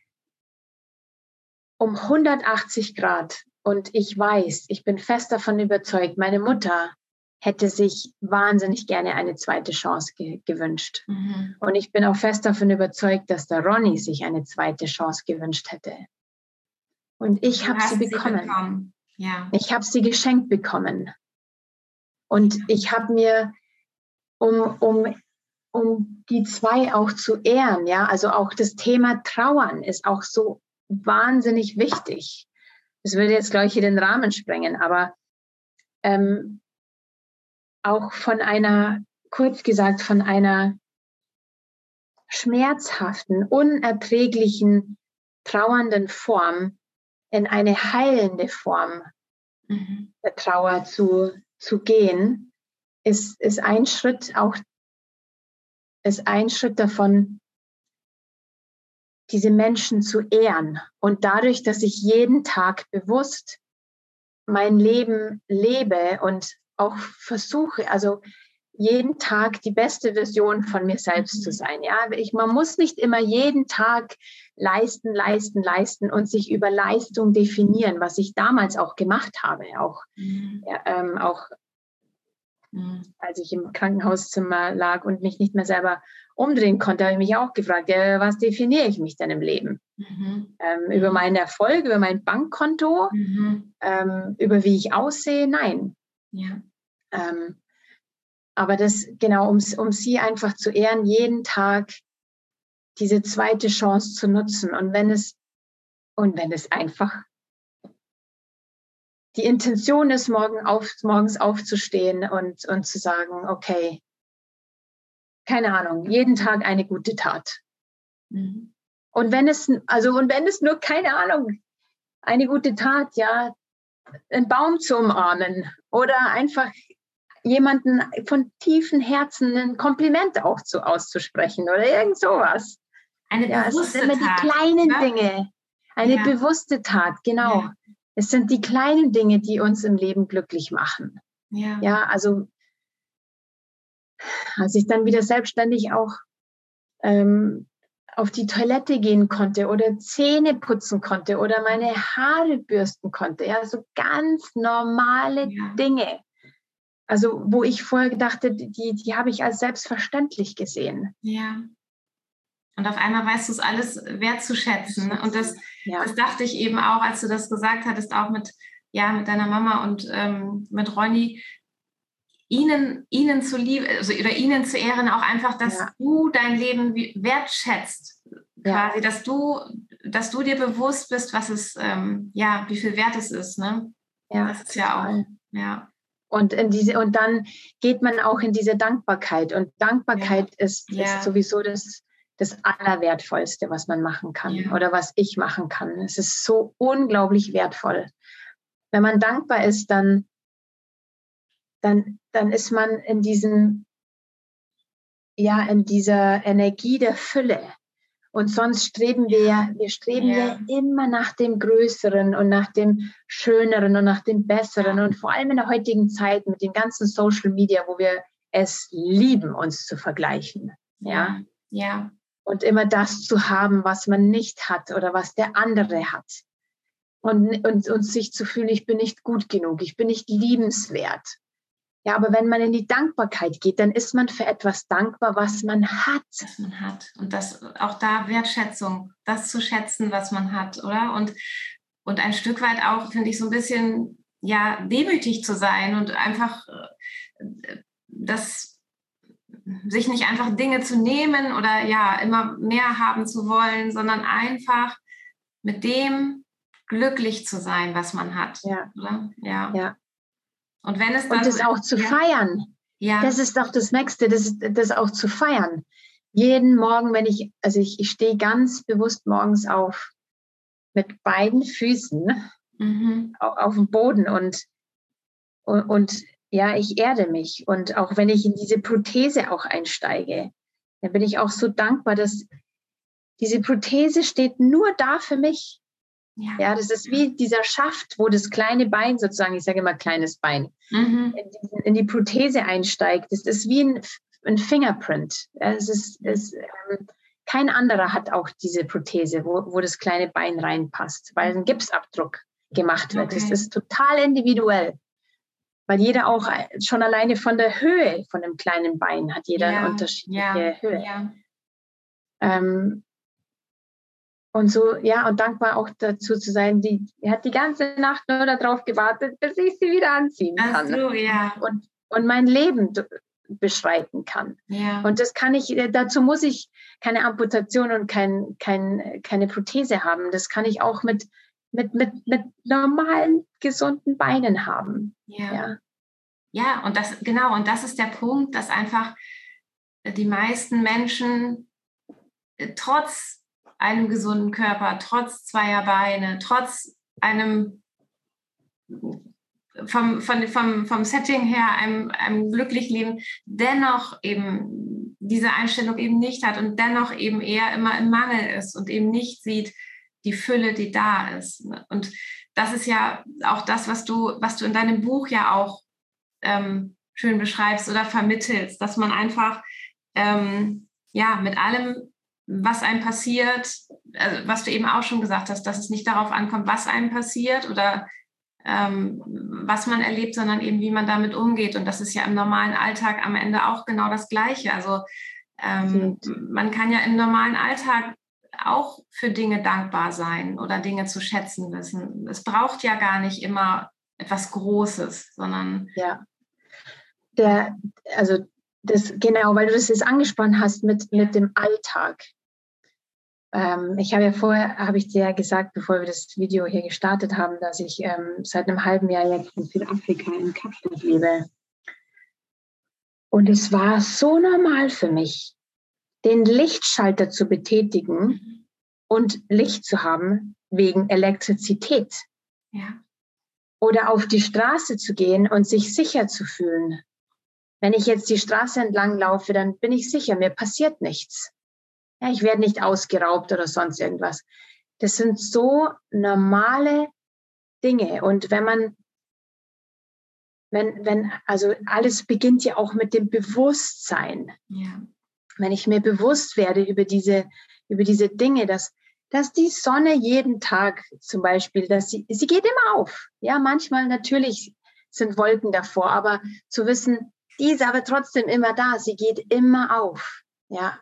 um hundertachtzig Grad. Und ich weiß, ich bin fest davon überzeugt, meine Mutter hätte sich wahnsinnig gerne eine zweite Chance ge- gewünscht. Mhm. Und ich bin auch fest davon überzeugt, dass der Ronny sich eine zweite Chance gewünscht hätte. Und ich habe sie bekommen. Sie bekommen. Ja. Ich habe sie geschenkt bekommen. Und ja. ich habe mir, um, um, um die zwei auch zu ehren, ja, also auch das Thema Trauern ist auch so wahnsinnig wichtig. Das würde jetzt, glaube ich, hier den Rahmen sprengen, aber ähm, auch von einer, kurz gesagt, von einer schmerzhaften, unerträglichen, trauernden Form in eine heilende Form mhm. der Trauer zu, zu gehen, ist, ist ein Schritt auch, ist ein Schritt davon, diese Menschen zu ehren. Und dadurch, dass ich jeden Tag bewusst mein Leben lebe und auch versuche, also jeden Tag die beste Version von mir selbst mhm. zu sein. Ja, ich, man muss nicht immer jeden Tag leisten, leisten, leisten und sich über Leistung definieren, was ich damals auch gemacht habe, auch, mhm. ja, ähm, auch mhm. als ich im Krankenhauszimmer lag und mich nicht mehr selber umdrehen konnte, habe ich mich auch gefragt, äh, was definiere ich mich denn im Leben? Mhm. Ähm, über meinen Erfolg, über mein Bankkonto, mhm. ähm, über wie ich aussehe? Nein. Ja. Ähm, aber das, genau, um, um sie einfach zu ehren, jeden Tag diese zweite Chance zu nutzen. Und wenn es, und wenn es einfach die Intention ist, morgen auf, morgens aufzustehen und, und zu sagen, okay, keine Ahnung, jeden Tag eine gute Tat. Mhm. Und wenn es, also, und wenn es nur, keine Ahnung, eine gute Tat, ja, einen Baum zu umarmen oder einfach jemanden von tiefem Herzen ein Kompliment auch zu, auszusprechen oder irgend sowas.
Eine
ja,
bewusste
es sind immer
Tat,
die kleinen
oder?
Dinge. Eine ja. bewusste Tat, genau. Ja. Es sind die kleinen Dinge, die uns im Leben glücklich machen. Ja, ja also als ich dann wieder selbstständig auch ähm, auf die Toilette gehen konnte oder Zähne putzen konnte oder meine Haare bürsten konnte, ja, so ganz normale ja. Dinge. Also wo ich vorher dachte, die, die habe ich als selbstverständlich gesehen.
Ja. Und auf einmal weißt du es alles wertzuschätzen. Und das, ja. das dachte ich eben auch, als du das gesagt hattest, auch mit, ja, mit deiner Mama und ähm, mit Ronny, ihnen, ihnen zu lieben, also oder ihnen zu ehren, auch einfach, dass ja. du dein Leben wertschätzt. Quasi, ja. dass du, dass du dir bewusst bist, was es, ähm, ja, wie viel wert es ist, ne? Ja, das ist ja auch, ja.
Und in diese, und dann geht man auch in diese Dankbarkeit. Und Dankbarkeit ja. ist, ja. ist sowieso das, das Allerwertvollste, was man machen kann ja. oder was ich machen kann. Es ist so unglaublich wertvoll. Wenn man dankbar ist, dann, dann, dann ist man in diesem, ja, in dieser Energie der Fülle. Und sonst streben wir ja, wir streben ja. ja immer nach dem Größeren und nach dem Schöneren und nach dem Besseren. Ja. Und vor allem in der heutigen Zeit mit den ganzen Social Media, wo wir es lieben, uns zu vergleichen. Ja.
Ja.
Und immer das zu haben, was man nicht hat oder was der andere hat. Und, und, und sich zu fühlen, ich bin nicht gut genug, ich bin nicht liebenswert. Ja, aber wenn man in die Dankbarkeit geht, dann ist man für etwas dankbar, was man hat.
Was man hat. Und das auch da Wertschätzung, das zu schätzen, was man hat, oder? Und, und ein Stück weit auch, finde ich, so ein bisschen, ja, demütig zu sein und einfach das, sich nicht einfach Dinge zu nehmen oder ja, immer mehr haben zu wollen, sondern einfach mit dem glücklich zu sein, was man hat.
Ja.
Oder? Ja.
Ja.
Und wenn es dann,
und das auch zu ja. feiern.
Ja.
Das ist doch das Nächste, das, das auch zu feiern. Jeden Morgen, wenn ich, also ich, ich stehe ganz bewusst morgens auf mit beiden Füßen mhm. auf, auf dem Boden und, und, und ja, ich erde mich. Und auch wenn ich in diese Prothese auch einsteige, dann bin ich auch so dankbar, dass diese Prothese steht nur da für mich. Ja. ja, das ist wie dieser Schaft, wo das kleine Bein sozusagen, ich sage immer kleines Bein, mhm. in, die, in die Prothese einsteigt. Das ist wie ein, ein Fingerprint. Es ist, es, ähm, kein anderer hat auch diese Prothese, wo, wo das kleine Bein reinpasst, weil ein Gipsabdruck gemacht wird. Okay. Das ist total individuell, weil jeder auch schon alleine von der Höhe von dem kleinen Bein hat jeder ja. eine unterschiedliche ja. Höhe. Ja. Ähm, Und so, ja, und dankbar auch dazu zu sein, die, die hat die ganze Nacht nur darauf gewartet, bis ich sie wieder anziehen kann.
Ach so, ja.
Und, und mein Leben beschreiten kann.
Ja.
Und das kann ich, dazu muss ich keine Amputation und kein, kein, keine Prothese haben. Das kann ich auch mit, mit, mit, mit normalen, gesunden Beinen haben.
Ja. Ja, ja, und das, genau, und das ist der Punkt, dass einfach die meisten Menschen trotz einem gesunden Körper, trotz zweier Beine, trotz einem vom, vom, vom, vom Setting her einem, einem glücklich Leben, dennoch eben diese Einstellung eben nicht hat und dennoch eben eher immer im Mangel ist und eben nicht sieht die Fülle, die da ist. Und das ist ja auch das, was du, was du in deinem Buch ja auch ähm, schön beschreibst oder vermittelst, dass man einfach ähm, ja mit allem, was einem passiert, also was du eben auch schon gesagt hast, dass es nicht darauf ankommt, was einem passiert oder ähm, was man erlebt, sondern eben, wie man damit umgeht. Und das ist ja im normalen Alltag am Ende auch genau das Gleiche. Also ähm, man kann ja im normalen Alltag auch für Dinge dankbar sein oder Dinge zu schätzen wissen. Es braucht ja gar nicht immer etwas Großes, sondern...
Ja, der, also das, genau, weil du das jetzt angesprochen hast mit, mit dem Alltag. Ähm, ich habe ja vorher, habe ich dir ja gesagt, bevor wir das Video hier gestartet haben, dass ich ähm, seit einem halben Jahr jetzt in Südafrika in Kapstadt lebe. Und es war so normal für mich, den Lichtschalter zu betätigen mhm. und Licht zu haben wegen Elektrizität.
Ja.
Oder auf die Straße zu gehen und sich sicher zu fühlen. Wenn ich jetzt die Straße entlang laufe, dann bin ich sicher, mir passiert nichts. Ja, ich werde nicht ausgeraubt oder sonst irgendwas. Das sind so normale Dinge. Und wenn man, wenn, wenn, also alles beginnt ja auch mit dem Bewusstsein.
Ja.
Wenn ich mir bewusst werde über diese, über diese Dinge, dass, dass die Sonne jeden Tag zum Beispiel, dass sie, sie geht immer auf. Ja, manchmal natürlich sind Wolken davor, aber zu wissen, die ist aber trotzdem immer da, sie geht immer auf. Ja,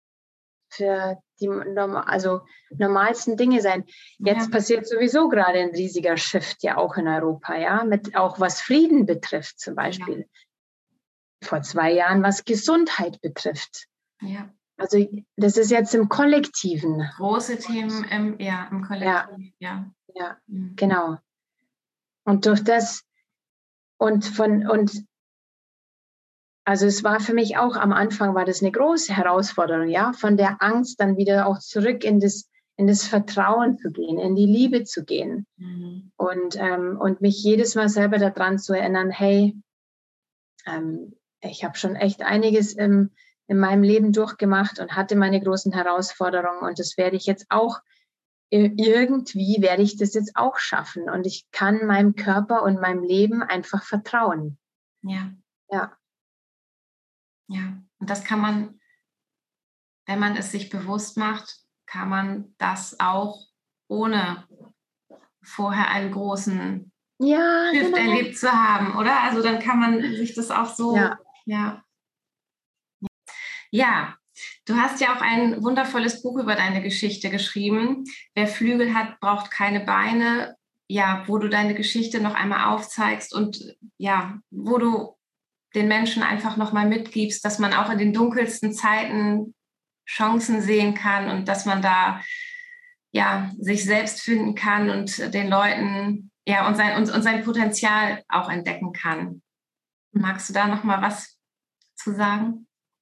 für die also normalsten Dinge sein. Jetzt ja. passiert sowieso gerade ein riesiger Shift ja auch in Europa, ja, mit auch was Frieden betrifft zum Beispiel. Ja. Vor zwei Jahren, was Gesundheit betrifft.
Ja.
Also das ist jetzt im Kollektiven.
Große Themen im, ja, im Kollektiv, ja.
Ja, ja mhm. genau. Und durch das und von und also es war für mich auch am Anfang war das eine große Herausforderung, ja, von der Angst dann wieder auch zurück in das in das Vertrauen zu gehen, in die Liebe zu gehen mhm. und ähm, und mich jedes Mal selber daran zu erinnern, hey, ähm, ich habe schon echt einiges im in meinem Leben durchgemacht und hatte meine großen Herausforderungen und das werde ich jetzt auch, irgendwie werde ich das jetzt auch schaffen und ich kann meinem Körper und meinem Leben einfach vertrauen.
Ja.
Ja.
Ja, und das kann man, wenn man es sich bewusst macht, kann man das auch ohne vorher einen großen
ja,
Shift
genau.
erlebt zu haben, oder? Also dann kann man sich das auch so,
ja.
ja. Ja, du hast ja auch ein wundervolles Buch über deine Geschichte geschrieben. Wer Flügel hat, braucht keine Beine. Ja, wo du deine Geschichte noch einmal aufzeigst und ja, wo du den Menschen einfach nochmal mitgibst, dass man auch in den dunkelsten Zeiten Chancen sehen kann und dass man da ja sich selbst finden kann und den Leuten ja und sein und, und sein Potenzial auch entdecken kann. Magst du da nochmal was zu sagen?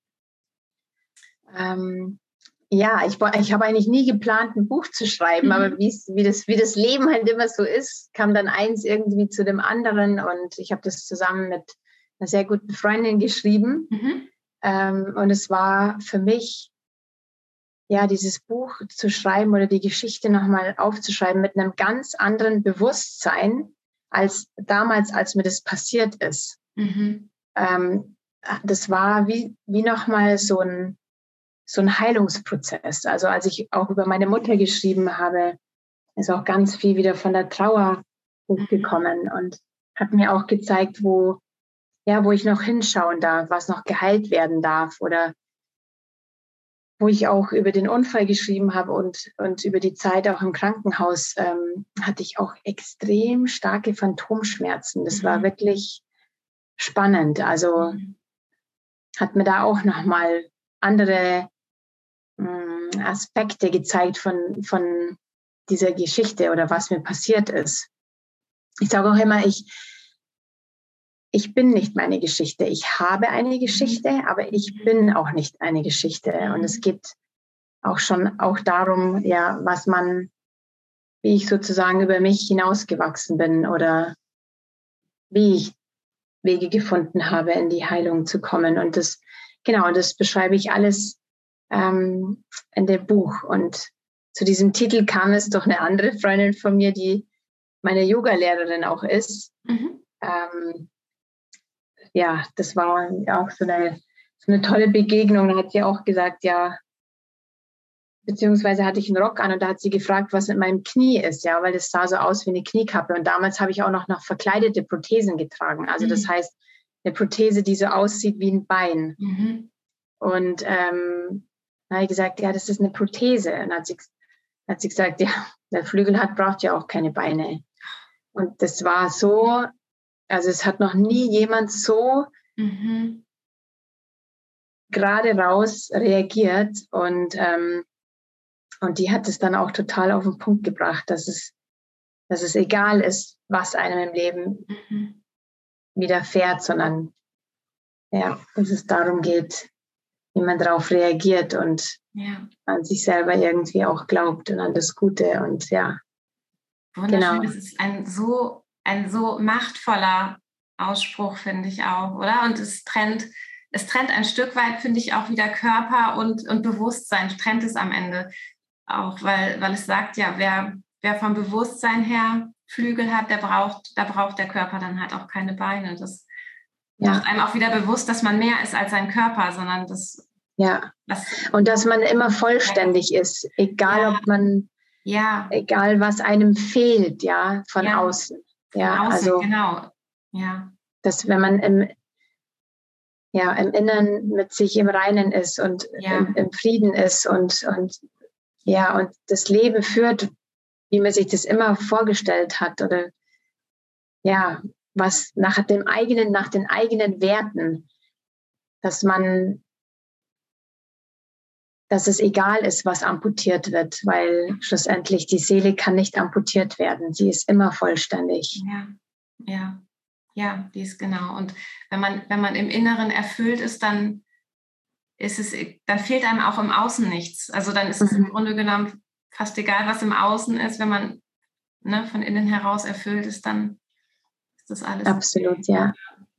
Ähm, ja, ich, ich habe eigentlich nie geplant, ein Buch zu schreiben, mhm. aber wie das, wie das Leben halt immer so ist, kam dann eins irgendwie zu dem anderen und ich habe das zusammen mit einer sehr guten Freundin geschrieben. Mhm. Ähm, und es war für mich, ja, dieses Buch zu schreiben oder die Geschichte nochmal aufzuschreiben mit einem ganz anderen Bewusstsein als damals, als mir das passiert ist. Mhm. Ähm, das war wie, wie nochmal so ein, so ein Heilungsprozess. Also als ich auch über meine Mutter geschrieben habe, ist auch ganz viel wieder von der Trauer hochgekommen und hat mir auch gezeigt, wo ja, wo ich noch hinschauen darf, was noch geheilt werden darf oder wo ich auch über den Unfall geschrieben habe und, und über die Zeit auch im Krankenhaus ähm, hatte ich auch extrem starke Phantomschmerzen. Das war wirklich spannend. Also hat mir da auch nochmal andere mh, Aspekte gezeigt von, von dieser Geschichte oder was mir passiert ist. Ich sage auch immer, ich Ich bin nicht meine Geschichte. Ich habe eine Geschichte, aber ich bin auch nicht eine Geschichte. Und es geht auch schon auch darum, ja, was man, wie ich sozusagen über mich hinausgewachsen bin oder wie ich Wege gefunden habe, in die Heilung zu kommen. Und das, genau, das beschreibe ich alles ähm, in dem Buch. Und zu diesem Titel kam es durch eine andere Freundin von mir, die meine Yoga-Lehrerin auch ist. Mhm. Ähm, ja, das war auch so eine, so eine tolle Begegnung. Da hat sie auch gesagt, ja, beziehungsweise hatte ich einen Rock an und da hat sie gefragt, was mit meinem Knie ist, ja, weil das sah so aus wie eine Kniekappe. Und damals habe ich auch noch, noch verkleidete Prothesen getragen. Also das heißt, eine Prothese, die so aussieht wie ein Bein. Mhm. Und ähm, dann habe ich gesagt, ja, das ist eine Prothese. Und dann hat sie, hat sie gesagt, ja, wer Flügel hat, braucht ja auch keine Beine. Und das war so, also es hat noch nie jemand so mhm. gerade raus reagiert. Und ähm, Und die hat es dann auch total auf den Punkt gebracht, dass es, dass es egal ist, was einem im Leben mhm. widerfährt, sondern ja, dass es darum geht, wie man darauf reagiert und ja. an sich selber irgendwie auch glaubt und an das Gute. Und ja,
wunderschön. Genau. Das ist ein so, ein so machtvoller Ausspruch, finde ich auch, oder? Und es trennt, es trennt ein Stück weit, finde ich, auch wieder Körper und, und Bewusstsein, trennt es am Ende. Auch weil, weil es sagt, ja, wer, wer vom Bewusstsein her Flügel hat, der braucht, da braucht der Körper dann halt auch keine Beine. Das ja. macht einem auch wieder bewusst, dass man mehr ist als sein Körper, sondern das.
Ja. Das, und dass man immer vollständig ja. ist, egal ja. ob man, ja. egal was einem fehlt, ja, von ja. außen. Ja,
von außen,
also,
genau. Ja.
Dass wenn man im, ja, im Inneren mit sich im Reinen ist und ja. im, im Frieden ist und, und ja, und das Leben führt, wie man sich das immer vorgestellt hat oder ja, was nach dem eigenen, nach den eigenen Werten, dass man, dass es egal ist, was amputiert wird, weil schlussendlich die Seele kann nicht amputiert werden. Sie ist immer vollständig.
Ja, ja, ja, die ist genau. Und wenn man, wenn man im Inneren erfüllt ist, dann ist es, dann fehlt einem auch im Außen nichts. Also dann ist es mhm. im Grunde genommen fast egal, was im Außen ist. Wenn man ne, von innen heraus erfüllt ist, dann ist das alles.
Absolut, okay. ja.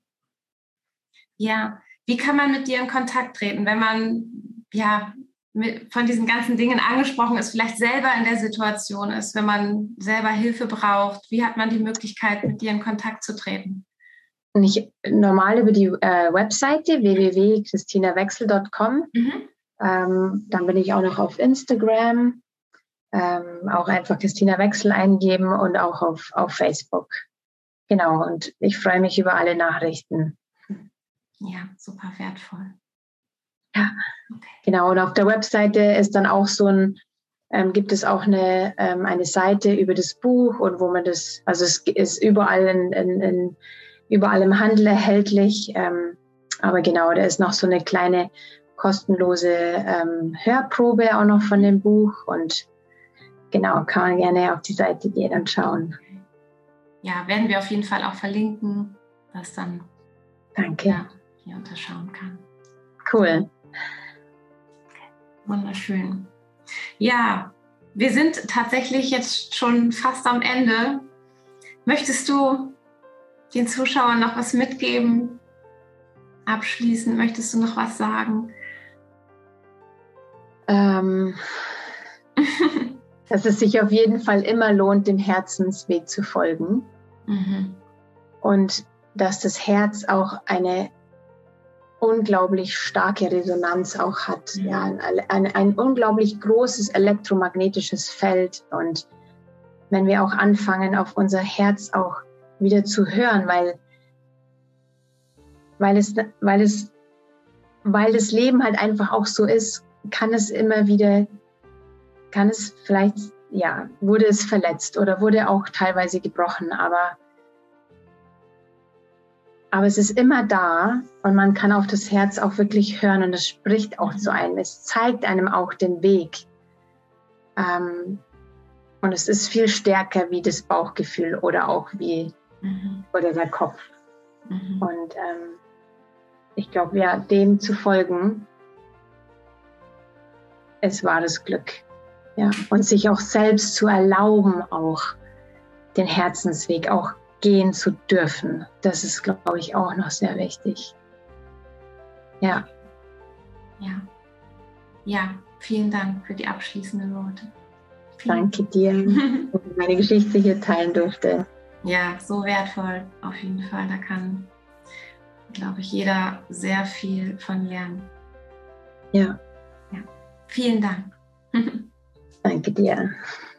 Ja, wie kann man mit dir in Kontakt treten, wenn man ja mit, von diesen ganzen Dingen angesprochen ist, vielleicht selber in der Situation ist, wenn man selber Hilfe braucht? Wie hat man die Möglichkeit, mit dir in Kontakt zu treten?
Ich, normal über die äh, Webseite w w w punkt christina wechsel punkt com. Mhm. Ähm, dann bin ich auch noch auf Instagram, ähm, auch einfach Christina Wechsel eingeben und auch auf, auf Facebook. Genau, und ich freue mich über alle Nachrichten.
Ja, super wertvoll.
Ja, okay. Genau, und auf der Webseite ist dann auch so ein, ähm, gibt es auch eine, ähm, eine Seite über das Buch und wo man das, also es ist überall in, in, in überall im Handel erhältlich. Ähm, aber genau, da ist noch so eine kleine kostenlose ähm, Hörprobe auch noch von dem Buch. Und genau, kann man gerne auf die Seite gehen und schauen.
Ja, werden wir auf jeden Fall auch verlinken, dass dann
Danke.
Ja, hier unterschauen kann.
Cool.
Wunderschön. Ja, wir sind tatsächlich jetzt schon fast am Ende. Möchtest du den Zuschauern noch was mitgeben? Abschließend, möchtest du noch was sagen?
Ähm, dass es sich auf jeden Fall immer lohnt, dem Herzensweg zu folgen. Mhm. Und dass das Herz auch eine unglaublich starke Resonanz auch hat. Mhm. Ja, ein, ein, ein unglaublich großes elektromagnetisches Feld. Und wenn wir auch anfangen, auf unser Herz auch wieder zu hören, weil, weil, es, weil, es, weil das Leben halt einfach auch so ist, kann es immer wieder, kann es vielleicht, ja, wurde es verletzt oder wurde auch teilweise gebrochen, aber, aber es ist immer da und man kann auf das Herz auch wirklich hören und es spricht auch zu einem, es zeigt einem auch den Weg. Ähm, und es ist viel stärker wie das Bauchgefühl oder auch wie Mhm. oder der Kopf. Mhm. Und ähm, ich glaube, ja, dem zu folgen, es war das Glück. Ja. Und sich auch selbst zu erlauben, auch den Herzensweg auch gehen zu dürfen. Das ist, glaube ich, auch noch sehr wichtig. Ja.
Ja. Ja, vielen Dank für die abschließenden Worte. Vielen
Danke dir, dass ich meine Geschichte hier teilen durfte.
Ja, so wertvoll, auf jeden Fall. Da kann, glaube ich, jeder sehr viel von lernen.
Ja.
Ja. Vielen Dank.
Danke dir.